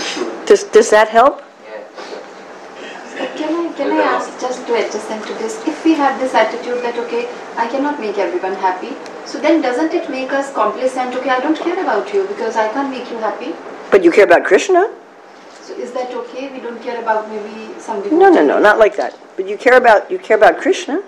Does that help? Can I ask, just to adjust to this, if have this attitude that, okay, I cannot make everyone happy, so then doesn't it make us complacent? Okay, I don't care about you because I can't make you happy. But you care about Krishna? So is that okay? We don't care about maybe some devotee? No, not like that. But you care about Krishna.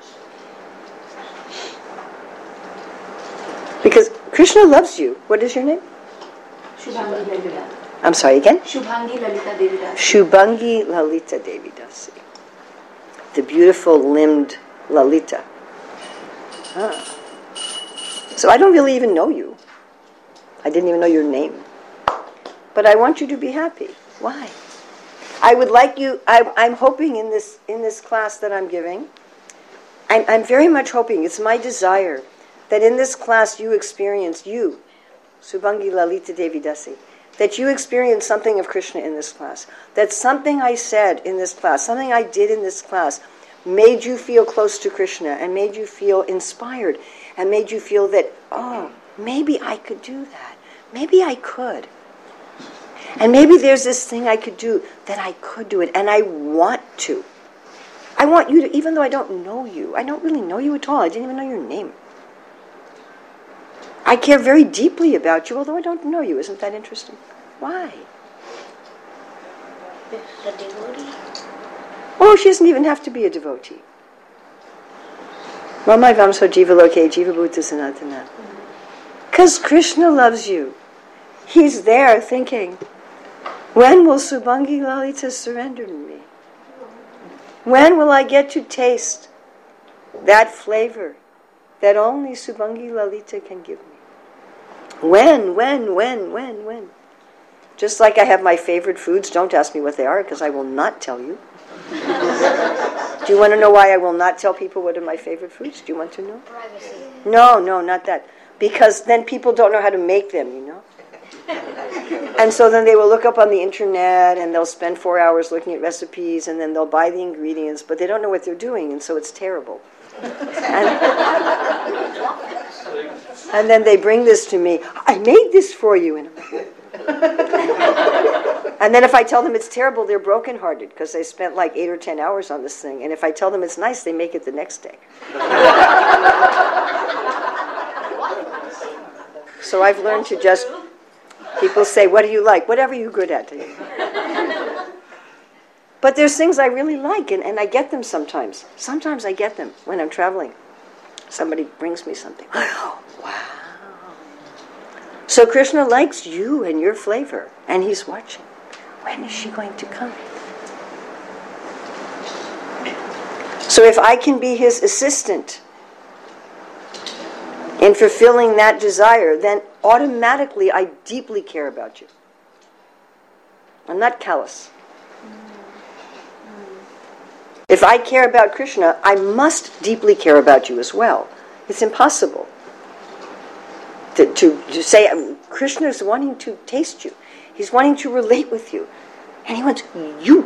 Because Krishna loves you. What is your name? Shubhangi Lalita. I'm sorry, again? Shubhangi Lalita Devi Dasi. Shubhangi Lalita Devi Dasi. The beautiful limbed Lalita. Ah. So I don't really even know you. I didn't even know your name. But I want you to be happy. Why? I would like you, I'm hoping in this class that I'm giving, I'm very much hoping, it's my desire, that in this class you, Shubhangi Lalita Devi Dasi, that you experience something of Krishna in this class. That something I said in this class, something I did in this class, made you feel close to Krishna and made you feel inspired and made you feel that, oh, maybe I could do that. Maybe I could. And maybe there's this thing I could do that I could do it, and I want to. I want you to, even though I don't know you, I don't really know you at all, I didn't even know your name. I care very deeply about you, although I don't know you. Isn't that interesting? Why? The devotee? Oh, she doesn't even have to be a devotee. Mamai Vamso Jiva Loke Jiva Bhuta Sanatana. Because Krishna loves you. He's there thinking, when will Shubhangi Lalita surrender to me? When will I get to taste that flavor that only Shubhangi Lalita can give me? When? Just like I have my favorite foods, don't ask me what they are because I will not tell you. Do you want to know why I will not tell people what are my favorite foods? Do you want to know? Privacy. No, not that. Because then people don't know how to make them, you know? And so then they will look up on the internet and they'll spend 4 hours looking at recipes and then they'll buy the ingredients, but they don't know what they're doing, and so it's terrible. And then they bring this to me. I made this for you. And then if I tell them it's terrible, they're brokenhearted because they spent like 8 or 10 hours on this thing. And if I tell them it's nice, they make it the next day. So I've learned to just... People say, what do you like? Whatever you're good at. But there's things I really like, and I get them sometimes. Sometimes I get them when I'm traveling. Somebody brings me something. Oh, wow. So Krishna likes you and your flavor, and he's watching. When is she going to come? So if I can be his assistant in fulfilling that desire, then automatically I deeply care about you. I'm not callous. If I care about Krishna, I must deeply care about you as well. It's impossible to say, Krishna is wanting to taste you. He's wanting to relate with you. And he wants you.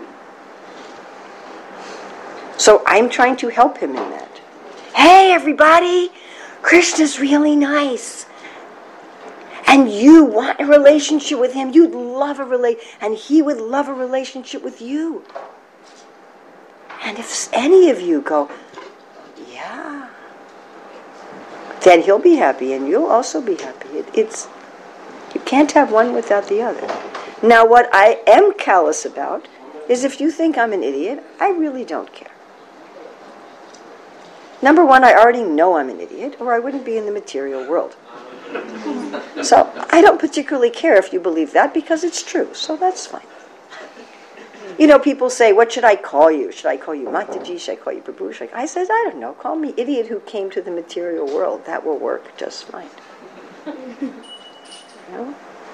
So I'm trying to help him in that. Hey, everybody! Krishna's really nice. And you want a relationship with him. You'd love and he would love a relationship with you. And if any of you go, yeah, then he'll be happy and you'll also be happy. You can't have one without the other. Now, what I am callous about is if you think I'm an idiot, I really don't care. Number one, I already know I'm an idiot, or I wouldn't be in the material world. So I don't particularly care if you believe that because it's true, so that's fine. You know, people say, what should I call you? Should I call you Mataji? Should I call you Prabhu? I said, I don't know. Call me idiot who came to the material world. That will work just fine. You know?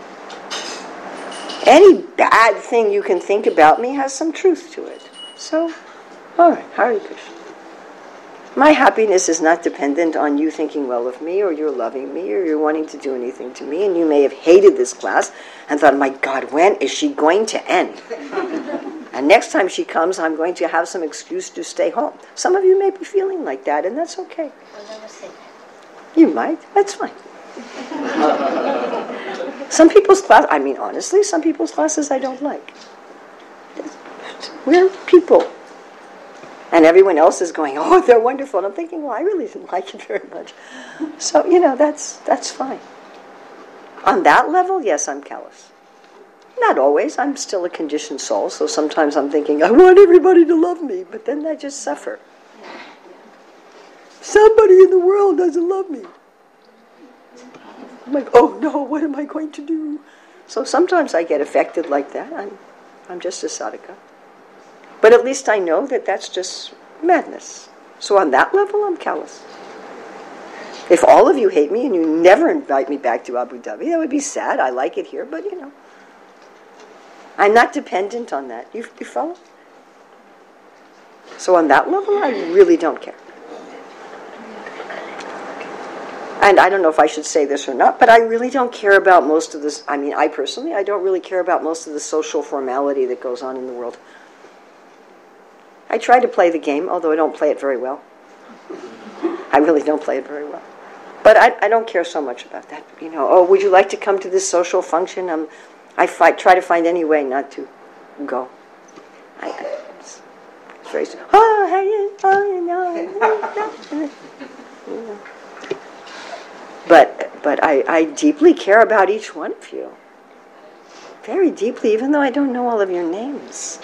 Any bad thing you can think about me has some truth to it. So, all right, Hare Krishna. My happiness is not dependent on you thinking well of me, or you're loving me, or you're wanting to do anything to me, and you may have hated this class and thought, my God, when is she going to end? And next time she comes, I'm going to have some excuse to stay home. Some of you may be feeling like that, and that's okay. I'll never say that. You might. That's fine. Some people's class, I mean, honestly, some people's classes I don't like. We're people. And everyone else is going, oh, they're wonderful. And I'm thinking, well, I really didn't like it very much. So, that's fine. On that level, yes, I'm callous. Not always. I'm still a conditioned soul, so sometimes I'm thinking, I want everybody to love me, but then I just suffer. Somebody in the world doesn't love me. I'm like, oh no, what am I going to do? So sometimes I get affected like that. I'm just a sadhaka. But at least I know that that's just madness. So on that level, I'm callous. If all of you hate me and you never invite me back to Abu Dhabi, that would be sad. I like it here, but I'm not dependent on that. You follow? So on that level, I really don't care. And I don't know if I should say this or not, but I really don't care about most of this. I mean, I don't really care about most of the social formality that goes on in the world. I try to play the game, although I don't play it very well. I really don't play it very well. But I don't care so much about that. Oh, would you like to come to this social function? I try to find any way not to go. It's very... But I deeply care about each one of you. Very deeply, even though I don't know all of your names.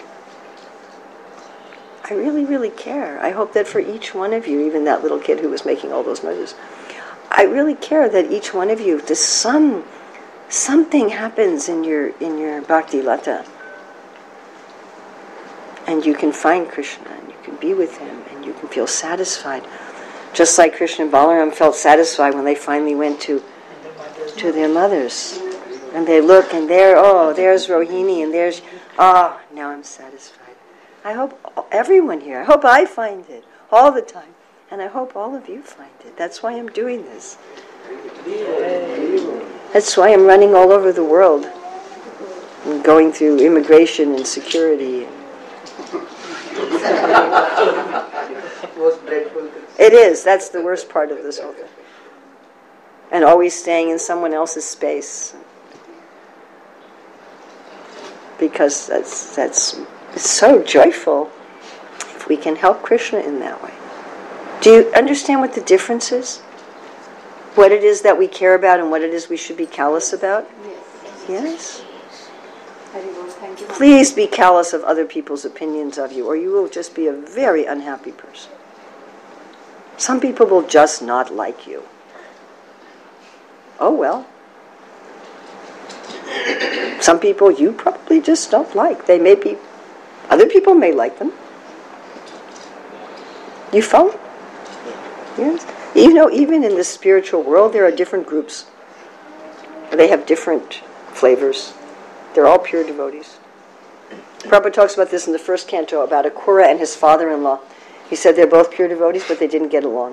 I really, really care. I hope that for each one of you, even that little kid who was making all those noises, I really care that each one of you, something happens in your bhakti lata. And you can find Krishna, and you can be with him, and you can feel satisfied. Just like Krishna and Balaram felt satisfied when they finally went to their mothers. And they look, and there's Rohini, and now I'm satisfied. I hope everyone here, I hope I find it all the time. And I hope all of you find it. That's why I'm doing this. That's why I'm running all over the world. And going through immigration and security. Most dreadful. It is. That's the worst part of this whole thing. And always staying in someone else's space. Because that's it's so joyful if we can help Krishna in that way. Do you understand what the difference is? What it is that we care about and what it is we should be callous about? Yes? Thank you. Please be callous of other people's opinions of you, or you will just be a very unhappy person. Some people will just not like you. Oh well. Some people you probably just don't like. Other people may like them. You follow? Yes. Even in the spiritual world, there are different groups. They have different flavors. They're all pure devotees. Prabhupada talks about this in the first canto, about Akura and his father-in-law. He said they're both pure devotees, but they didn't get along.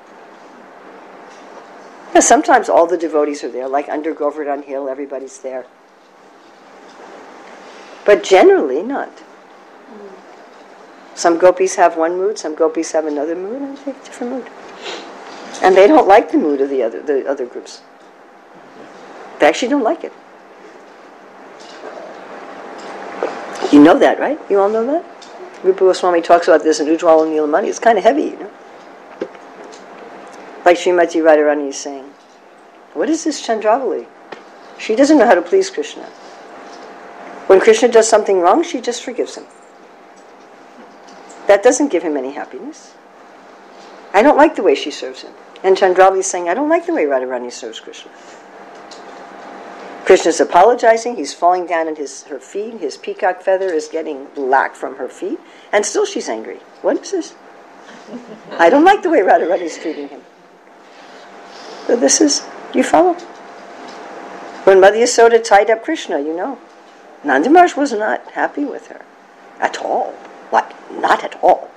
Now, sometimes all the devotees are there, like under Govardhan Hill, everybody's there. But generally not. Some gopis have one mood, some gopis have another mood, and they have a different mood. And they don't like the mood of the other groups. They actually don't like it. You know that, right? You all know that? Rupa Goswami talks about this in Ujjwala Nilamani. It's kind of heavy, Like Srimati Radharani is saying, what is this Chandravali? She doesn't know how to please Krishna. When Krishna does something wrong, she just forgives him. That doesn't give him any happiness. I don't like the way she serves him. And Chandravali is saying, I don't like the way Radharani serves Krishna. Krishna's apologizing, he's falling down at her feet, his peacock feather is getting black from her feet, and still she's angry. What is this? I don't like the way Radharani is treating him. So this is, you follow? When Mother Yasoda tied up Krishna, Nanda Maharaj was not happy with her. At all. What? Not at all.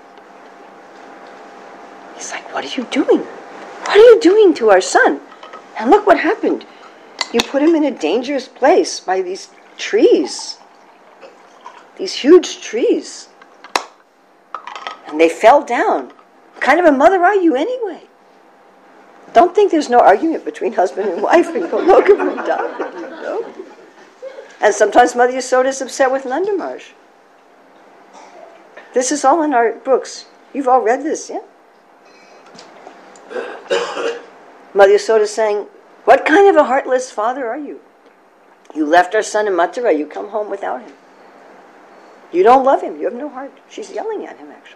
He's like, what are you doing? What are you doing to our son? And look what happened. You put him in a dangerous place by these trees. These huge trees. And they fell down. What kind of a mother are you anyway? Don't think there's no argument between husband and wife in Goloka Vrindavan, And sometimes Mother Yasoda is upset with Nanda Maharaj. This is all in our books. You've all read this, yeah? Mother Yasoda saying, what kind of a heartless father are you? You left our son in Mathura. You come home without him. You don't love him. You have no heart. She's yelling at him, actually.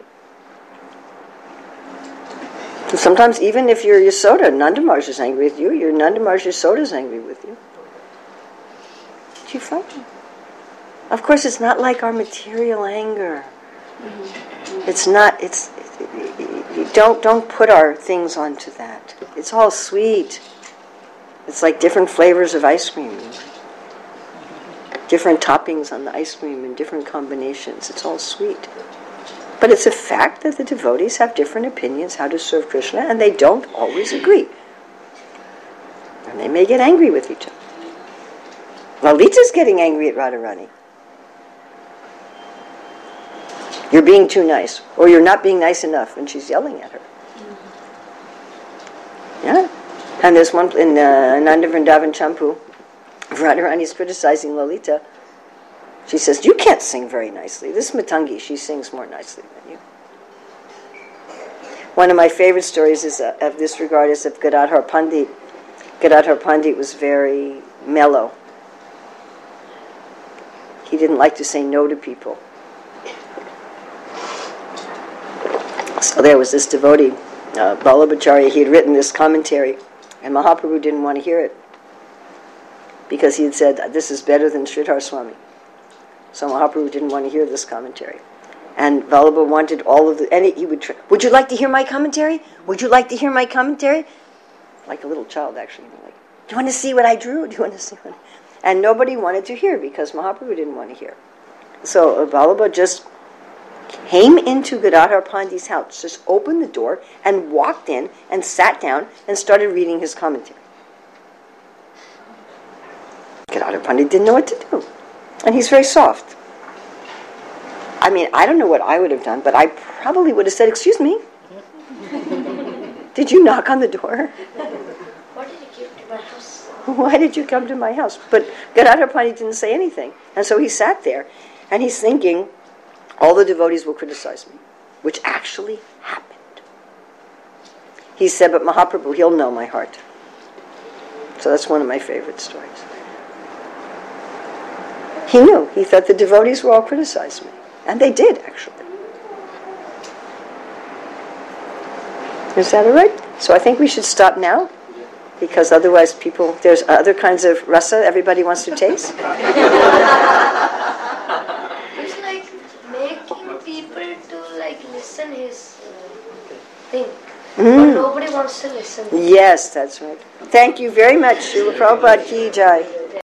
So sometimes even if you're Yasoda, Nanda Maharaj is angry with you. Your Nanda Maharaj Yasoda is angry with you. Do you find it? Of course, it's not like our material anger. It's not. Don't put our things onto that. It's all sweet. It's like different flavors of ice cream, different toppings on the ice cream and different combinations. It's all sweet. But it's a fact that the devotees have different opinions how to serve Krishna, and they don't always agree. And they may get angry with each other. Lalita's getting angry at Radharani. You're being too nice, or you're not being nice enough, and she's yelling at her. Yeah? And there's one in Nanda Vrindavan Champu, Radharani's criticizing Lalita. She says, you can't sing very nicely. This Matangi, she sings more nicely than you. One of my favorite stories is of this regard is of Gadadhar Pandit. Gadadhar Pandit was very mellow. He didn't like to say no to people. So there was this devotee, Vallabhacharya. He had written this commentary, and Mahaprabhu didn't want to hear it because he had said, this is better than Sridhar Swami. So Mahaprabhu didn't want to hear this commentary. And Vallabha wanted all of the... And he would would you like to hear my commentary? Would you like to hear my commentary? Like a little child, actually. Like, do you want to see what I drew? Do you want to see what... And nobody wanted to hear because Mahaprabhu didn't want to hear. So Vallabha just came into Gadadhar Pandit's house, just opened the door and walked in and sat down and started reading his commentary. Gadadhar Pandit didn't know what to do. And he's very soft. I mean, I don't know what I would have done, but I probably would have said, excuse me, did you knock on the door? Why did you come to my house? Why did you come to my house? But Gadadhar Pandit didn't say anything. And so he sat there, and he's thinking, all the devotees will criticize me, which actually happened. He said, but Mahaprabhu, he'll know my heart. So that's one of my favorite stories. He knew. He thought the devotees will all criticize me. And they did, actually. Is that all right? So I think we should stop now, because otherwise there's other kinds of rasa everybody wants to taste. It's like making people to listen his thing. But nobody wants to listen. Yes, that's right. Thank you very much. Srila Prabhupada Ki Jai.